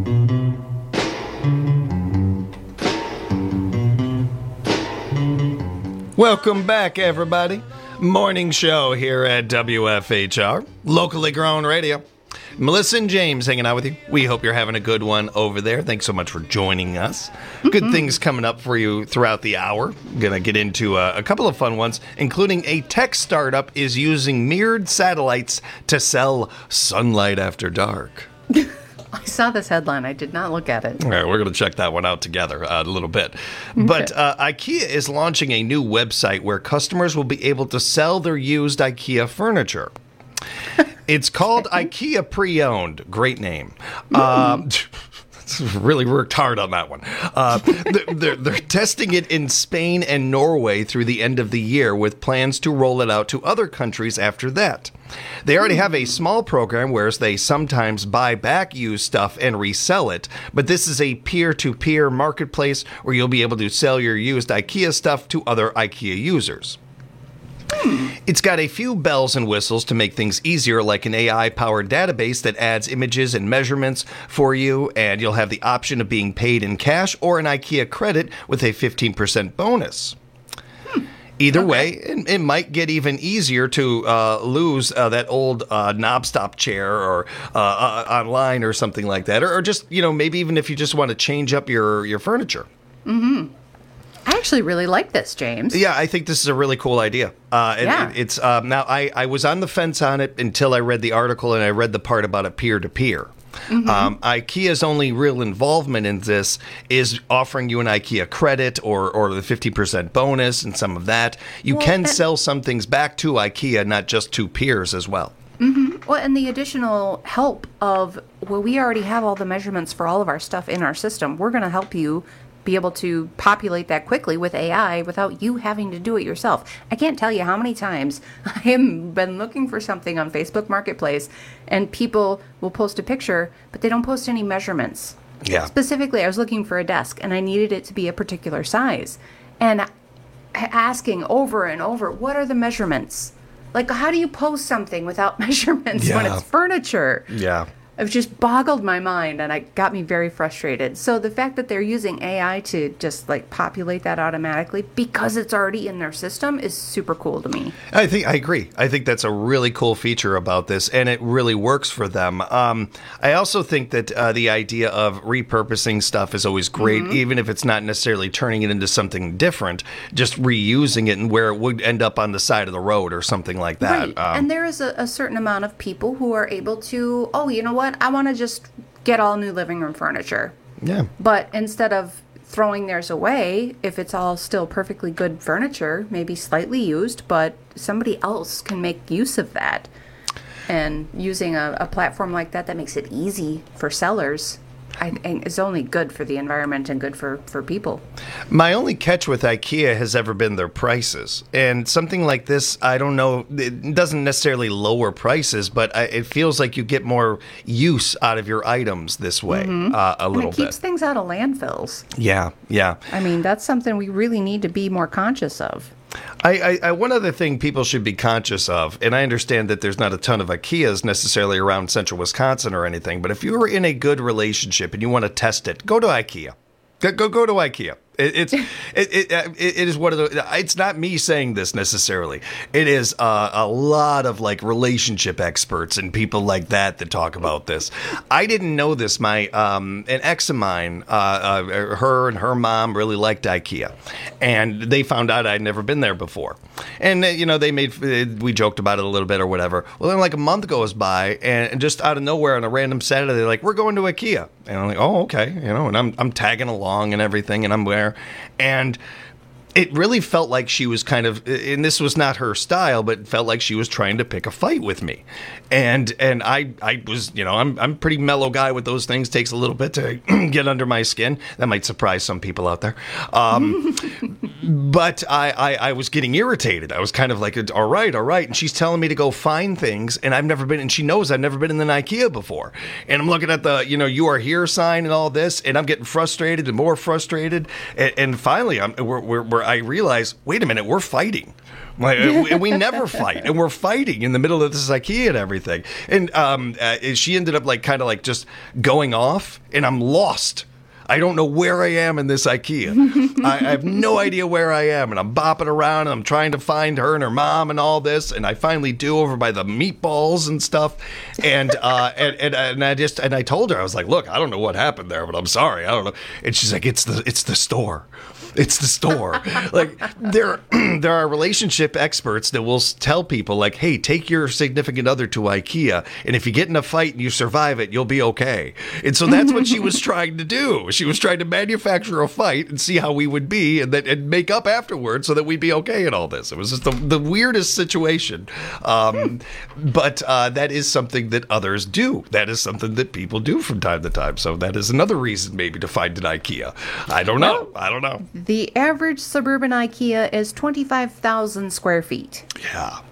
Welcome back, everybody. Morning show here at W F H R, locally grown radio. Melissa and James hanging out with you. We hope you're having a good one over there. Thanks so much for joining us. Good mm-hmm. things coming up for you throughout the hour. Going to get into a, a couple of fun ones, including a tech startup is using mirrored satellites to sell sunlight after dark. I saw this headline. I did not look at it. All right, we're going to check that one out together uh, a little bit. Okay. But uh, IKEA is launching a new website where customers will be able to sell their used IKEA furniture. It's called IKEA Pre-Owned. Great name. Um, really worked hard on that one. Uh, they're, they're testing it in Spain and Norway through the end of the year with plans to roll it out to other countries after that. They already have a small program where they sometimes buy back used stuff and resell it, but this is a peer-to-peer marketplace where you'll be able to sell your used IKEA stuff to other IKEA users. It's got a few bells and whistles to make things easier, like an A I-powered database that adds images and measurements for you, and you'll have the option of being paid in cash or an IKEA credit with a fifteen percent bonus. Either way, it, it might get even easier to uh, lose uh, that old uh, knob stop chair or uh, uh, online or something like that, or, or just, you know, maybe even if you just want to change up your, your furniture. Mm-hmm. I actually really like this, James. Yeah, I think this is a really cool idea. Uh, and Yeah. it, it's uh, now I, I was on the fence on it until I read the article and I read the part about a peer-to-peer. Mhm. Um, IKEA's only real involvement in this is offering you an IKEA credit or, or the fifty percent bonus and some of that. You Well, can and- sell some things back to IKEA, not just to peers as well. hmm Well, and the additional help of, well, we already have all the measurements for all of our stuff in our system. We're going to help you be able to populate that quickly with A I without you having to do it yourself. I can't tell you how many times I have been looking for something on Facebook Marketplace and people will post a picture, but they don't post any measurements. Yeah. Specifically, I was looking for a desk and I needed it to be a particular size. And asking over and over, what are the measurements? Like, how do you post something without measurements when Yeah. it's furniture? Yeah. It just boggled my mind and it got me very frustrated. So the fact that they're using A I to just like populate that automatically because it's already in their system is super cool to me. I think I agree. I think that's a really cool feature about this, and it really works for them. Um, I also think that uh, the idea of repurposing stuff is always great, Mhm. even if it's not necessarily turning it into something different, just reusing it and where it would end up on the side of the road or something like that. Right. Um, and there is a, a certain amount of people who are able to, oh, you know what? I want to just get all new living room furniture. yeah. But instead of throwing theirs away, if it's all still perfectly good furniture, maybe slightly used, but somebody else can make use of that. And using a, a platform like that that makes it easy for sellers, I think is only good for the environment and good for, for people. My only catch with IKEA has ever been their prices. And something like this, I don't know, it doesn't necessarily lower prices, but I, it feels like you get more use out of your items this way, Mhm. uh, a and little it keeps bit. things out of landfills. Yeah, yeah. I mean, that's something we really need to be more conscious of. I, I, I one other thing people should be conscious of, and I understand that there's not a ton of IKEAs necessarily around central Wisconsin or anything, but if you are in a good relationship and you want to test it, go to IKEA. Go go, go to IKEA. It, it's it, it, it it is one of the. It's not me saying this necessarily. It is uh, a lot of like relationship experts and people like that that talk about this. I didn't know this. My um, an ex of mine, uh, uh, her and her mom really liked IKEA, and they found out I'd never been there before. And uh, you know, they made we joked about it a little bit or whatever. Well, then like a month goes by, and just out of nowhere on a random Saturday, they're like, "We're going to IKEA," and I'm like, "Oh, okay," you know, and I'm I'm tagging along and everything, and I'm there. And it really felt like she was kind of, and this was not her style, but it felt like she was trying to pick a fight with me. And and I I was, you know, I'm I'm a pretty mellow guy with those things. Takes a little bit to get under my skin. That might surprise some people out there. Um, but I, I I was getting irritated. I was kind of like, all right, all right. And she's telling me to go find things, and I've never been, and she knows I've never been in an IKEA before. And I'm looking at the, you know, you are here sign and all this, and I'm getting frustrated and more frustrated. And, and finally, I'm we're, we're, we're I realize, wait a minute, we're fighting. Like, and we never fight, and we're fighting in the middle of this IKEA and everything. And um, uh, she ended up like kind of like just going off, and I'm lost. I don't know where I am in this IKEA. I, I have no idea where I am, and I'm bopping around, and I'm trying to find her and her mom and all this, and I finally do over by the meatballs and stuff. And uh, and, and and I just and I told her, I was like, look, I don't know what happened there, but I'm sorry, I don't know. And she's like, it's the it's the store. It's the store. Like there, there are relationship experts that will s- tell people like, "Hey, take your significant other to IKEA, and if you get in a fight and you survive it, you'll be okay." And so that's what she was trying to do. She was trying to manufacture a fight and see how we would be, and then and make up afterwards so that we'd be okay in all this. It was just the, the weirdest situation. Um, but uh, that is something that others do. That is something that people do from time to time. So that is another reason maybe to find an IKEA. I don't know. I don't know. The average suburban IKEA is twenty-five thousand square feet. Yeah.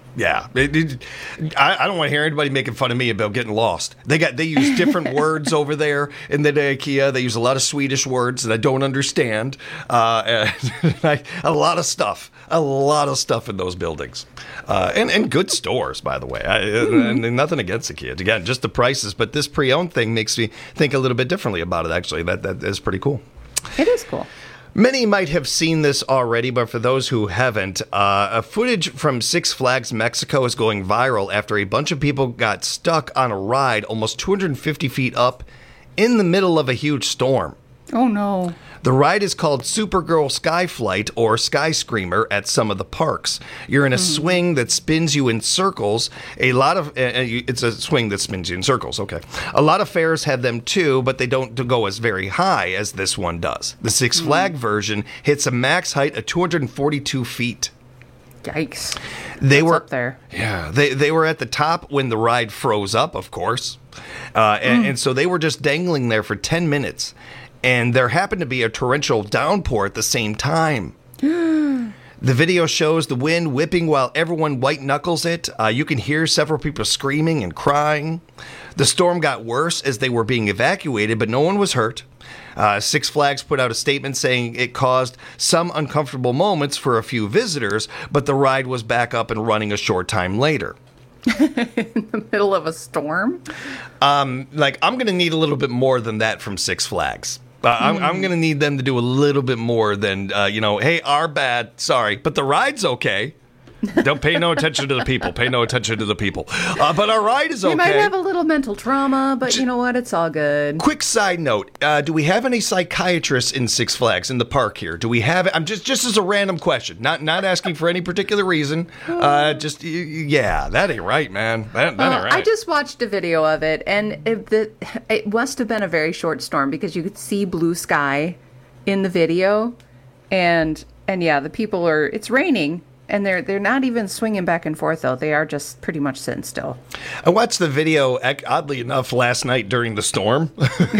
Yeah, it, it, I, I don't want to hear anybody making fun of me about getting lost. They got they use different words over there in the IKEA. They use a lot of Swedish words that I don't understand. Uh, and I, a lot of stuff, a lot of stuff in those buildings, uh, and and good stores, by the way. I, and, and nothing against IKEA. Again, just the prices. But this pre-owned thing makes me think a little bit differently about it. Actually, that that is pretty cool. It is cool. Many might have seen this already, but for those who haven't, uh, a footage from Six Flags Mexico is going viral after a bunch of people got stuck on a ride almost two hundred fifty feet up in the middle of a huge storm. Oh, no. The ride is called Supergirl Skyflight or Sky Screamer at some of the parks. You're in a mm. swing that spins you in circles. A lot of uh, it's a swing that spins you in circles. Okay, a lot of fairs have them too, but they don't go as very high as this one does. The Six Flag mm. version hits a max height of two hundred forty-two feet. Yikes! They What's were up there. Yeah, they they were at the top when the ride froze up, of course, uh, and, mm. and so they were just dangling there for ten minutes. And there happened to be a torrential downpour at the same time. The video shows the wind whipping while everyone white knuckles it. Uh, you can hear several people screaming and crying. The storm got worse as they were being evacuated, but no one was hurt. Uh, Six Flags put out a statement saying it caused some uncomfortable moments for a few visitors, but the ride was back up and running a short time later. In the middle of a storm? Um, like, I'm going to need a little bit more than that from Six Flags. Uh, I'm, mm. I'm going to need them to do a little bit more than, uh, you know, hey, our bad, sorry, but the ride's okay. Don't pay no attention to the people. Pay no attention to the people. Uh, but our ride is okay. You might have a little mental trauma, but you know what? It's all good. Quick side note: uh, do we have any psychiatrists in Six Flags in the park here? Do we have? I'm just just as a random question, not not asking for any particular reason. Uh, just yeah, that ain't right, man. That, that well, ain't right. I just watched a video of it, and it, the, it must have been a very short storm because you could see blue sky in the video, and and yeah, the people are. It's raining. And they're they're not even swinging back and forth, though. They are just pretty much sitting still. I watched the video, oddly enough, last night during the storm.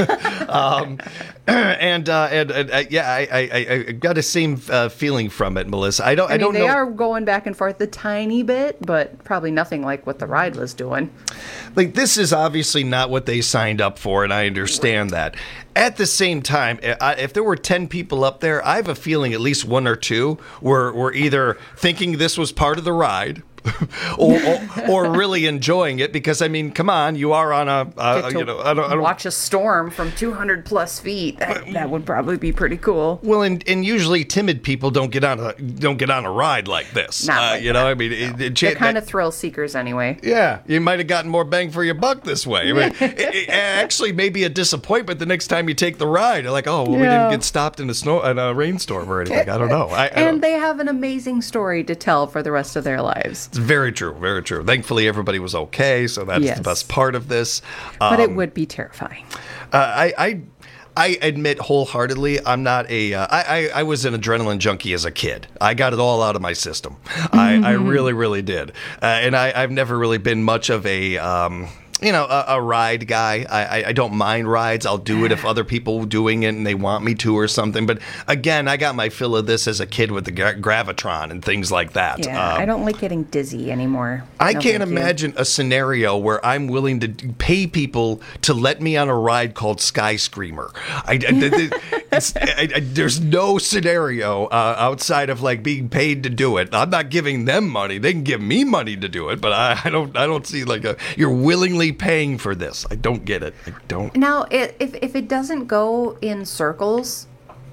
um, and, uh, and, and uh, yeah, I, I, I got the same uh, feeling from it, Melissa. I don't I, I mean, don't they know. are going back and forth a tiny bit, but probably nothing like what the ride was doing. Like, this is obviously not what they signed up for, and I understand that. At the same time, if there were ten people up there, I have a feeling at least one or two were, were either thinking this was part of the ride or, or or really enjoying it because, I mean, come on, you are on a, uh, you know, I don't, I don't watch a storm from two hundred plus feet. That, that would probably be pretty cool. Well, and, and usually timid people don't get on a don't get on a ride like this. Not uh, like you know, that. I mean, it, it, they're kind that, of thrill seekers anyway. Yeah, you might have gotten more bang for your buck this way. I mean, it, it actually may be a disappointment the next time you take the ride. You're like, oh, well, yeah. we didn't get stopped in a snow in a rainstorm or anything. I don't know. I, I and don't. they have an amazing story to tell for the rest of their lives. It's very true. Very Very true. Thankfully, everybody was okay, so that's yes. the best part of this. Um, but it would be terrifying. Uh, I, I, I admit wholeheartedly, I'm not a. Uh, I, I, I was an adrenaline junkie as a kid. I got it all out of my system. I, I really, really did, uh, and I, I've never really been much of a. Um, You know, a, a ride guy. I, I, I don't mind rides. I'll do it if other people are doing it and they want me to or something. But again, I got my fill of this as a kid with the gra- Gravitron and things like that. Yeah, um, I don't like getting dizzy anymore. I no, can't imagine a scenario where I'm willing to pay people to let me on a ride called Sky Screamer. I, I, it's, I, I, there's no scenario uh, outside of like being paid to do it. I'm not giving them money. They can give me money to do it, but I, I don't. I don't see like a you're willingly paying for this. I don't get it. I don't. Now, if if it doesn't go in circles,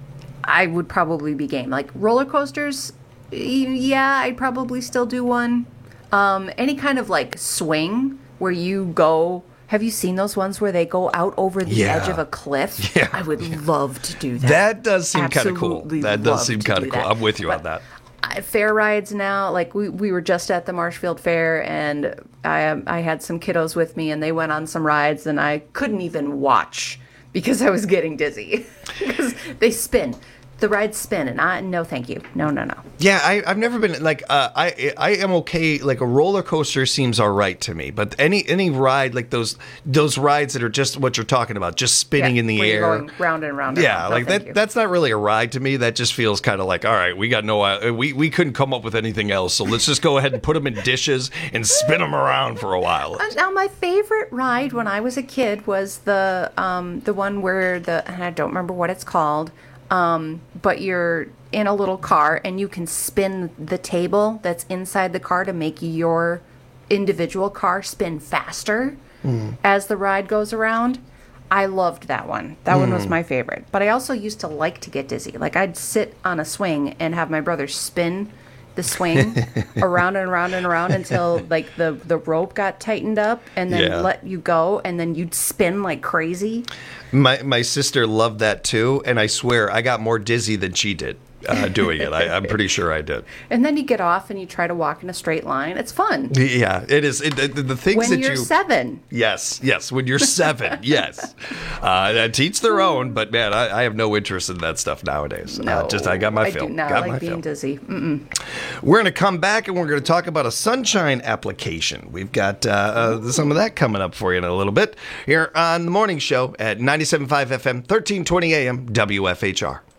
I would probably be game. Like roller coasters, yeah, I'd probably still do one. Um, any kind of like swing where you go. Have you seen those ones where they go out over the yeah. edge of a cliff? Yeah. I would love to do that. That does seem kind of cool. That does seem kind of cool. That. I'm with you but on that. Fair rides now, like we, we were just at the Marshfield Fair, and I I had some kiddos with me, and they went on some rides, and I couldn't even watch because I was getting dizzy because they spin the rides spin, and I no, thank you, no, no, no. Yeah, I, I've never been like uh, I I am okay. Like a roller coaster seems all right to me, but any any ride like those those rides that are just what you're talking about, just spinning Yeah, in the where air, you're going round and round. And yeah, round. No, like thank that. you. That's not really a ride to me. That just feels kind of like, all right, we got no, uh, we we couldn't come up with anything else, so let's just go ahead and put them in dishes and spin them around for a while. Uh, Now, my favorite ride when I was a kid was the um, the one where the and I don't remember what it's called, um, but you're in a little car and you can spin the table that's inside the car to make your individual car spin faster Mm. as the ride goes around. I loved that one. That one was Mm. my favorite. But I also used to like to get dizzy. Like I'd sit on a swing and have my brother spin the swing around and around and around until like the, the rope got tightened up and then Yeah. let you go, and then you'd spin like crazy. My my sister loved that too, and I swear I got more dizzy than she did uh, doing it. I, I'm pretty sure I did. And then you get off and you try to walk in a straight line. It's fun. Yeah, it is. It, the, the things When that you're you seven. Yes, yes. When you're seven, yes. Uh, to each their own, but man, I, I have no interest in that stuff nowadays. No, uh, just I got my I fill. do not got like my being fill. dizzy. Mm-mm. We're going to come back and we're going to talk about a sunshine application. We've got uh, uh, some of that coming up for you in a little bit here on the morning show at ninety-seven point five F M, thirteen twenty A M, W F H R.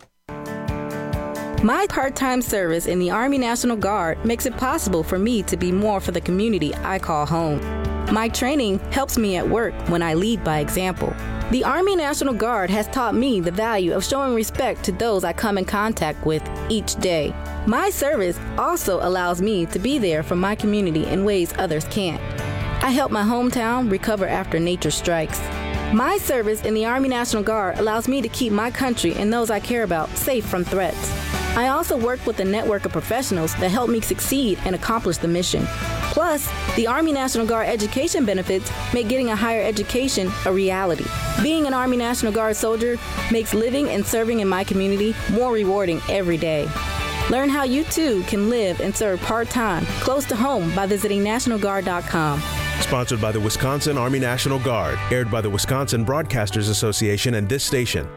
My part-time service in the Army National Guard makes it possible for me to be more for the community I call home. My training helps me at work when I lead by example. The Army National Guard has taught me the value of showing respect to those I come in contact with each day. My service also allows me to be there for my community in ways others can't. I help my hometown recover after nature strikes. My service in the Army National Guard allows me to keep my country and those I care about safe from threats. I also work with a network of professionals that help me succeed and accomplish the mission. Plus, the Army National Guard education benefits make getting a higher education a reality. Being an Army National Guard soldier makes living and serving in my community more rewarding every day. Learn how you too can live and serve part-time close to home by visiting national guard dot com. Sponsored by the Wisconsin Army National Guard. Aired by the Wisconsin Broadcasters Association and this station.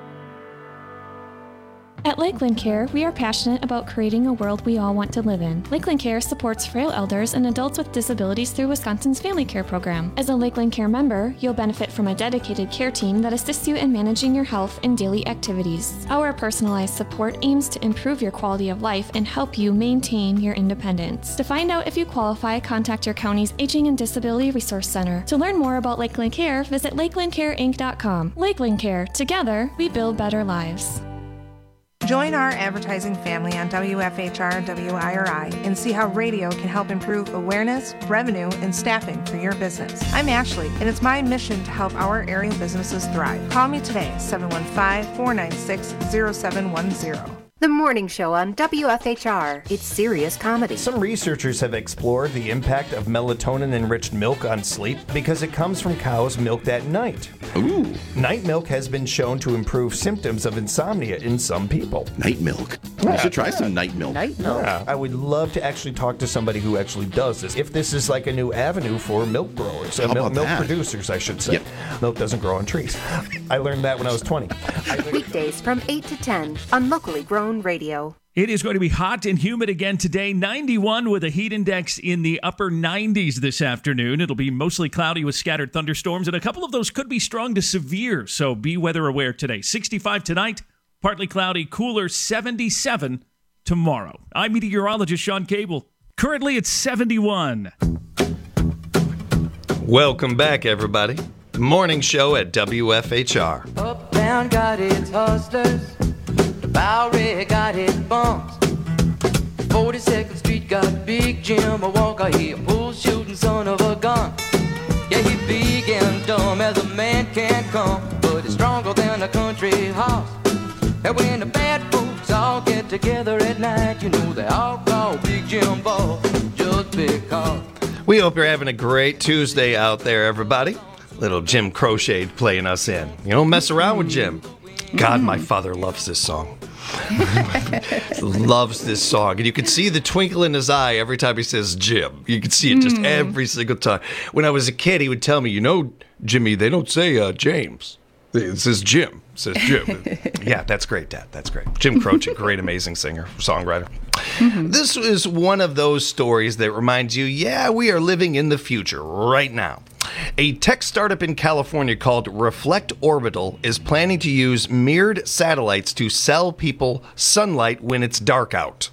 At Lakeland Care, we are passionate about creating a world we all want to live in. Lakeland Care supports frail elders and adults with disabilities through Wisconsin's Family Care program. As a Lakeland Care member, you'll benefit from a dedicated care team that assists you in managing your health and daily activities. Our personalized support aims to improve your quality of life and help you maintain your independence. To find out if you qualify, contact your county's Aging and Disability Resource Center. To learn more about Lakeland Care, visit lakeland care inc dot com. Lakeland Care. Together, we build better lives. Join our advertising family on W F H R and W I R I and see how radio can help improve awareness, revenue, and staffing for your business. I'm Ashley, and it's my mission to help our area businesses thrive. Call me today, seven one five, four nine six, zero seven one zero. The morning show on W F H R. It's serious comedy. Some researchers have explored the impact of melatonin-enriched milk on sleep because it comes from cows milked at night. Ooh. Night milk has been shown to improve symptoms of insomnia in some people. Night milk. Yeah, I should try yeah. some night milk. Night milk. Yeah, I would love to actually talk to somebody who actually does this. If this is like a new avenue for milk growers, uh, How milk, about milk that? producers, I should say. Yep. Milk doesn't grow on trees. I learned that when I was twenty. Weekdays from eight to ten on locally grown radio. It is going to be hot and humid again today. ninety-one with a heat index in the upper nineties this afternoon. It'll be mostly cloudy with scattered thunderstorms, and a couple of those could be strong to severe, so be weather aware today. sixty-five tonight, partly cloudy, cooler, seventy-seven tomorrow. I'm meteorologist Sean Cable. Currently it's seventy-one. Welcome back, everybody. Morning show at W F H R. Uptown got its hustlers, Bowery got its bumps, forty-second Street got Big Jim, a walker, he a bull shooting son of a gun. Yeah, he big and dumb as a man can come, but he's stronger than a country horse. And when the bad folks all get together at night, you know they all call Big Jim Boss just because. We hope you're having a great Tuesday out there, everybody. Little Jim Crochet playing us in. You don't mess around with Jim. God, my father loves this song. Loves this song. And you can see the twinkle in his eye every time he says Jim. You can see it just every single time. When I was a kid, he would tell me, you know, Jimmy, they don't say uh, James. This is Jim. Says Jim. Yeah, that's great, Dad. That's great. Jim Croce, great, amazing singer, songwriter. Mm-hmm. This is one of those stories that reminds you, yeah, we are living in the future right now. A tech startup in California called Reflect Orbital is planning to use mirrored satellites to sell people sunlight when it's dark out.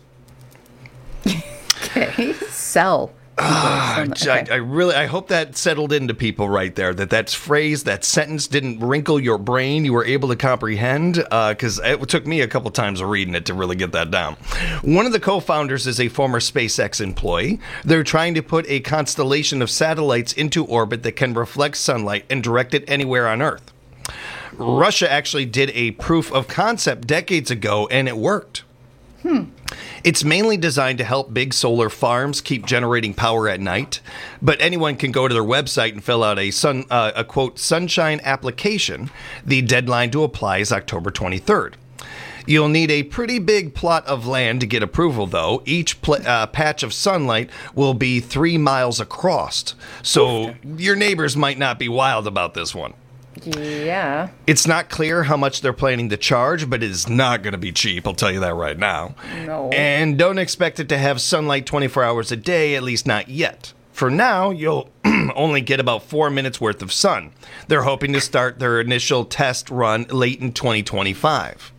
Okay, sell. Uh, okay. I, I really, I hope that settled into people right there. That that phrase, that sentence didn't wrinkle your brain. You were able to comprehend, because uh, it took me a couple times of reading it to really get that down. One of the co-founders is a former SpaceX employee. They're trying to put a constellation of satellites into orbit that can reflect sunlight and direct it anywhere on Earth. Russia actually did a proof of concept decades ago, and it worked. Hmm. It's mainly designed to help big solar farms keep generating power at night, but anyone can go to their website and fill out a sun, uh, a quote, sunshine application. The deadline to apply is October twenty-third. You'll need a pretty big plot of land to get approval, though. Each pl- uh, patch of sunlight will be three miles across, so your neighbors might not be wild about this one. Yeah. It's not clear how much they're planning to charge, but it is not going to be cheap, I'll tell you that right now. No. And don't expect it to have sunlight twenty-four hours a day, at least not yet. For now, you'll only get about four minutes worth of sun. They're hoping to start their initial test run late in twenty twenty-five.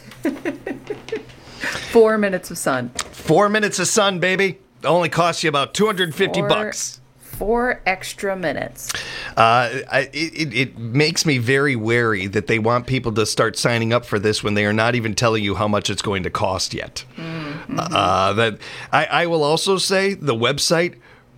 Four minutes of sun. Four minutes of sun, baby. Only costs you about two hundred fifty Four- bucks. Four extra minutes. Uh, I, it, it makes me very wary that they want people to start signing up for this when they are not even telling you how much it's going to cost yet. Mm-hmm. Uh, that I, I will also say the website,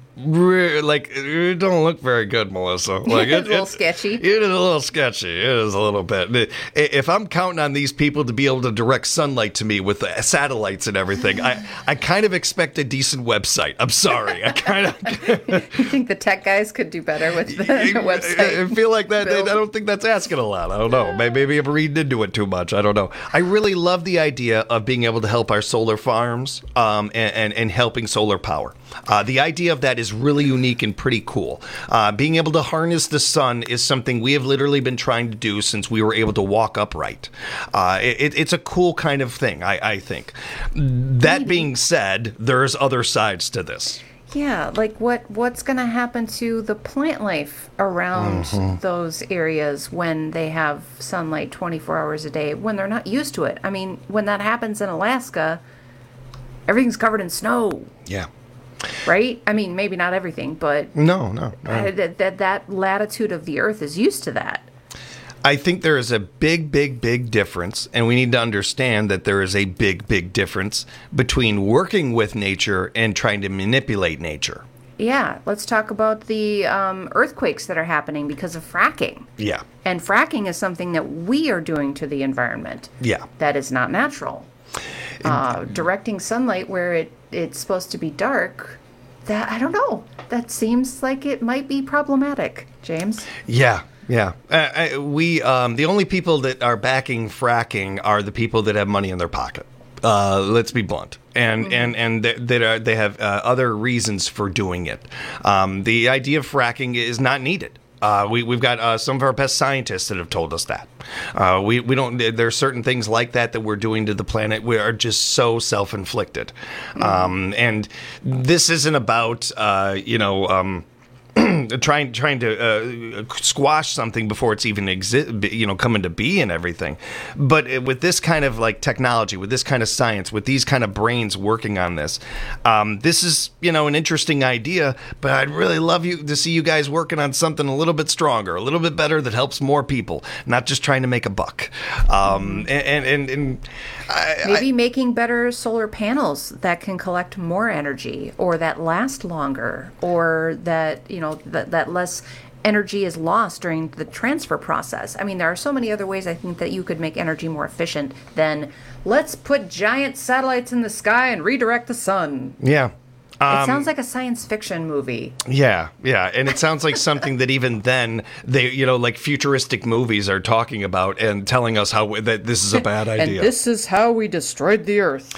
re- like, it don't look very good, Melissa. Like It's it, a little it- sketchy. It is a little sketchy. It is a little bit. If I'm counting on these people to be able to direct sunlight to me with the satellites and everything, I, I kind of expect a decent website. I'm sorry. I kind of. You think the tech guys could do better with the website? I feel like that. build? I don't think that's asking a lot. I don't know. Maybe, maybe I'm reading into it too much. I don't know. I really love the idea of being able to help our solar farms um, and, and, and helping solar power. Uh, the idea of that is really unique and pretty cool. Uh, being able to harness the sun is something we have literally been trying to do since we were able to walk upright. Uh, it, it's a cool kind of thing, I, I think. That being said, there's other sides to this. Yeah, like what what's going to happen to the plant life around Mm-hmm. those areas when they have sunlight twenty-four hours a day, when they're not used to it? I mean, when that happens in Alaska, everything's covered in snow, Yeah. right? I mean, maybe not everything, but No, no. no. uh, that, that that latitude of the earth is used to that. I think there is a big, big, big difference, and we need to understand that there is a big, big difference between working with nature and trying to manipulate nature. Yeah, let's talk about the um, earthquakes that are happening because of fracking. Yeah, And fracking is something that we are doing to the environment. yeah. That is not natural. Uh, directing sunlight where it, it's supposed to be dark, that I don't know. That seems like it might be problematic, James. Yeah, yeah. Uh, I, we um, the only people that are backing fracking are the people that have money in their pocket. Uh, let's be blunt, and Mm-hmm. and and they, they, are, they have uh, other reasons for doing it. Um, the idea of fracking is not needed. Uh, we, we've got uh, some of our best scientists that have told us that. Uh, we, we don't. There are certain things like that that we're doing to the planet. We are just so self-inflicted, Mm-hmm. um, and this isn't about uh, you know. Um, trying trying to uh, squash something before it's even exi- you know come into be and everything, but with this kind of like technology, with this kind of science, with these kind of brains working on this, um, this is you know an interesting idea. But I'd really love you to see you guys working on something a little bit stronger, a little bit better that helps more people, not just trying to make a buck. Um, and and, and I, Maybe making better solar panels that can collect more energy, or that last longer, or that you know that that less energy is lost during the transfer process. I mean, there are so many other ways I think that you could make energy more efficient than let's put giant satellites in the sky and redirect the sun. yeah. It sounds like a science fiction movie. Yeah, yeah, and it sounds like something that even then they, you know, like futuristic movies are talking about and telling us how that this is a bad idea. And this is how we destroyed the Earth.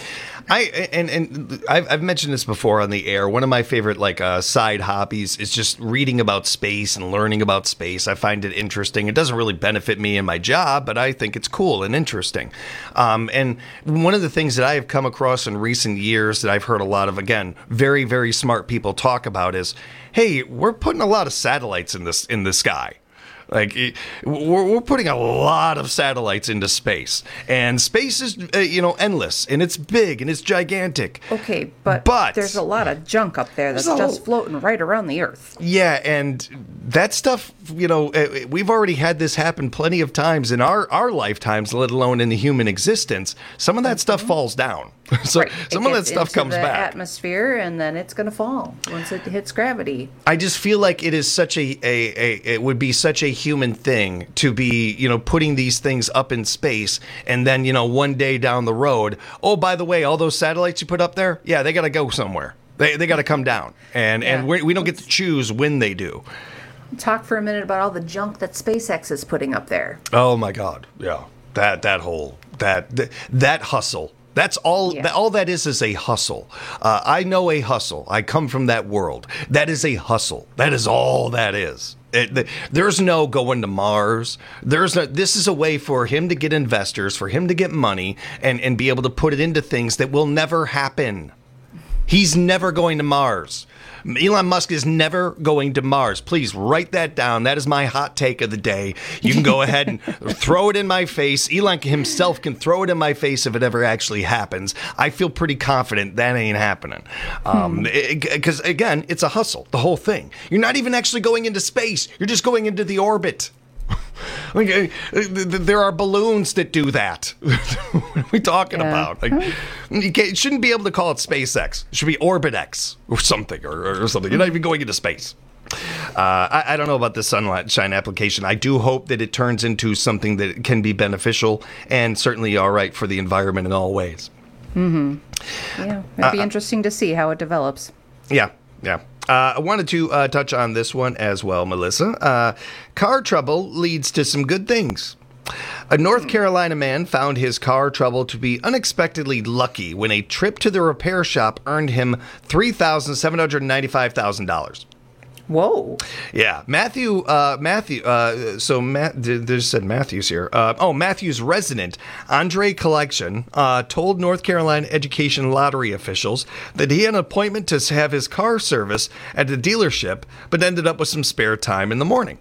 I and and I've, I've mentioned this before on the air. One of my favorite like uh, side hobbies is just reading about space and learning about space. I find it interesting. It doesn't really benefit me in my job, but I think it's cool and interesting. Um, and one of the things that I have come across in recent years that I've heard a lot of, again, very very smart people talk about is, hey, we're putting a lot of satellites in this in the sky. Like, we're, we're putting a lot of satellites into space, and space is, uh, you know, endless, and it's big, and it's gigantic. Okay, but, but there's a lot of junk up there that's just floating right around the Earth. Yeah, and that stuff, you know, we've already had this happen plenty of times in our, our lifetimes, let alone in the human existence. Some of that mm-hmm. stuff falls down. So right. some of that stuff into comes the back. Atmosphere, and then it's going to fall once it hits gravity. I just feel like it is such a, a, a it would be such a human thing to be, you know, putting these things up in space, and then, you know, one day down the road, oh, by the way, all those satellites you put up there, yeah, they got to go somewhere. They they got to come down, and yeah. and we're, we don't get to choose when they do. Talk for a minute about all the junk that SpaceX is putting up there. Oh my God, yeah, that that whole that that, that hustle. That's all. Yeah. That, all that is is a hustle. Uh, I know a hustle. I come from that world. That is a hustle. That is all that is. It, the, there's no going to Mars. There's no. This is a way for him to get investors, for him to get money, and and be able to put it into things that will never happen. He's never going to Mars. Elon Musk is never going to Mars. Please write that down. That is my hot take of the day. You can go ahead and throw it in my face. Elon himself can throw it in my face if it ever actually happens. I feel pretty confident that ain't happening. Um, because, hmm. again, it's a hustle, the whole thing. You're not even actually going into space. You're just going into the orbit. Like, uh, there are balloons that do that. What are we talking yeah. about? Like, you, can't, you shouldn't be able to call it SpaceX. It should be OrbitX or something, or, or something. You're not even going into space. Uh, I, I don't know about the Sunshine application. I do hope that it turns into something that can be beneficial and certainly all right for the environment in all ways. Mm-hmm. Yeah, it'd be uh, interesting to see how it develops. Yeah, yeah. Uh, I wanted to uh, touch on this one as well, Melissa. Uh, car trouble leads to some good things. A North Carolina man found his car trouble to be unexpectedly lucky when a trip to the repair shop earned him three thousand seven hundred ninety-five thousand dollars. Whoa. Yeah. Matthew, uh, Matthew, uh, so Matt, they just said Matthews here. Uh, oh, Matthew's resident, Andre Collection, uh, told North Carolina Education Lottery officials that he had an appointment to have his car serviced at the dealership, but ended up with some spare time in the morning.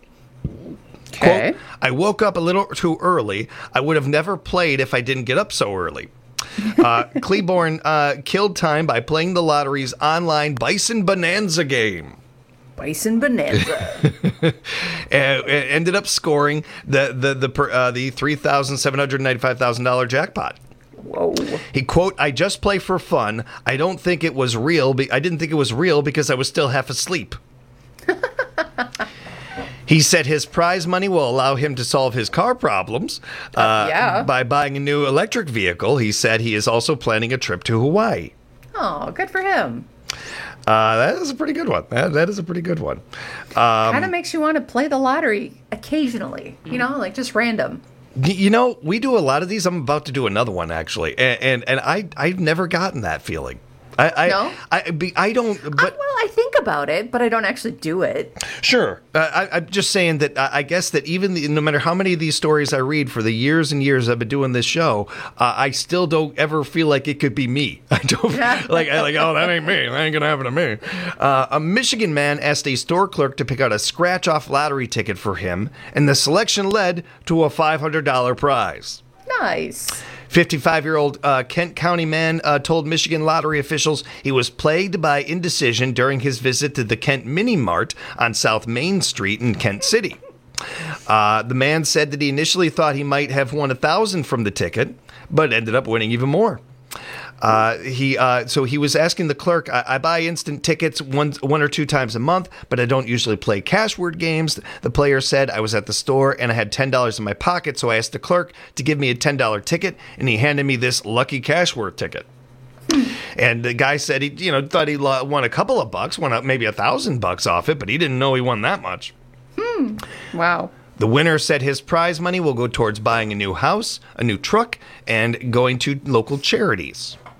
Okay. Quote, I woke up a little too early. I would have never played if I didn't get up so early. Uh, Cleburne uh, killed time by playing the lottery's online Bison Bonanza game. Bison Bonanza. uh, ended up scoring the the the uh, the three thousand seven hundred ninety five thousand dollar jackpot. Whoa. He quote, I just play for fun. I don't think it was real. Be- I didn't think it was real because I was still half asleep. He said his prize money will allow him to solve his car problems uh, yeah. by buying a new electric vehicle. He said he is also planning a trip to Hawaii. Oh, good for him. Uh, that is a pretty good one. That, that is a pretty good one. Um, kind of makes you want to play the lottery occasionally, you know, like just random. You know, we do a lot of these. I'm about to do another one, actually. And and, and I, I've never gotten that feeling. I, I, no? I, I, I don't, but... Uh, well, I think about it, but I don't actually do it. Sure. Uh, I, I'm just saying that I, I guess that even the, no matter how many of these stories I read for the years and years I've been doing this show, uh, I still don't ever feel like it could be me. I don't, like, I, like, oh, that ain't me. That ain't gonna happen to me. Uh, a Michigan man asked a store clerk to pick out a scratch-off lottery ticket for him, and the selection led to a five hundred dollars prize. Nice. fifty-five-year-old uh, Kent County man uh, told Michigan lottery officials he was plagued by indecision during his visit to the Kent Mini Mart on South Main Street in Kent City. Uh, the man said that he initially thought he might have won a thousand from the ticket, but ended up winning even more. Uh, he uh, so he was asking the clerk, I, I buy instant tickets one one or two times a month, but I don't usually play cash word games. The player said, I was at the store and I had ten dollars in my pocket, so I asked the clerk to give me a ten dollar ticket, and he handed me this lucky cash word ticket. And the guy said he, you know, thought he won a couple of bucks, won maybe a thousand bucks off it, but he didn't know he won that much. Hmm. Wow. The winner said his prize money will go towards buying a new house, a new truck, and going to local charities.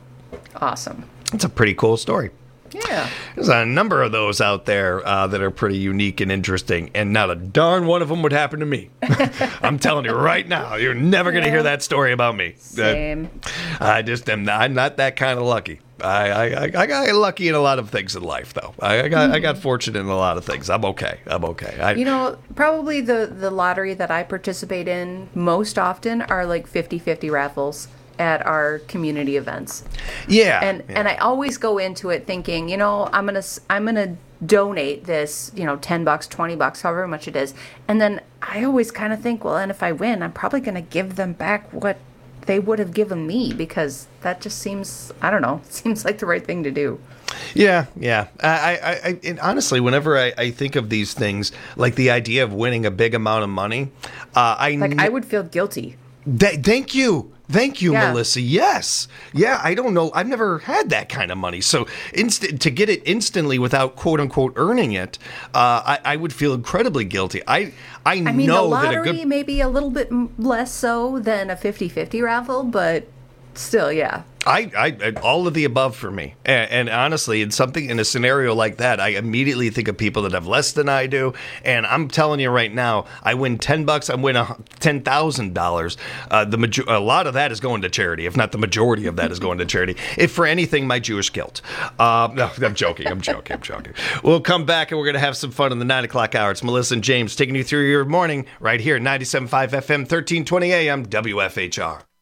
Awesome. It's a pretty cool story. Yeah. There's a number of those out there uh, that are pretty unique and interesting, and not a darn one of them would happen to me. I'm telling you right now, you're never going to Yeah. hear that story about me. Same. Uh, I just am not, I'm not that kind of lucky. I, I, I, I got lucky in a lot of things in life, though. I, I got I got fortunate in a lot of things. I'm okay. I'm okay. I, You know, probably the, the lottery that I participate in most often are like fifty-fifty raffles at our community events. Yeah. And yeah. and I always go into it thinking, you know, I'm going to I'm going to donate this, you know, ten bucks, twenty bucks, however much it is. And then I always kind of think, well, and if I win, I'm probably going to give them back what they would have given me, because that just seems, I don't know, seems like the right thing to do. Yeah, yeah. I, I, I and honestly, whenever I, I think of these things, like the idea of winning a big amount of money, uh, I Like, kn- I would feel guilty. Th- thank you. Thank you, Yeah. Melissa. Yes. Yeah, I don't know. I've never had that kind of money. So inst- to get it instantly without quote unquote earning it, uh, I-, I would feel incredibly guilty. I I, I mean, know the that a lottery good may be a little bit m- less so than a fifty-fifty raffle, but still, yeah. I, I, I all of the above for me, and, and honestly, in something in a scenario like that, I immediately think of people that have less than I do. And I'm telling you right now, I win ten bucks, I win a ten thousand uh, dollars. The major- a lot of that is going to charity, if not the majority of that is going to charity. If for anything, my Jewish guilt. Uh, no, I'm joking. I'm joking. I'm joking. We'll come back and we're going to have some fun in the nine o'clock hour. It's Melissa and James taking you through your morning right here, ninety-seven point five F M, thirteen twenty A M, W F H R.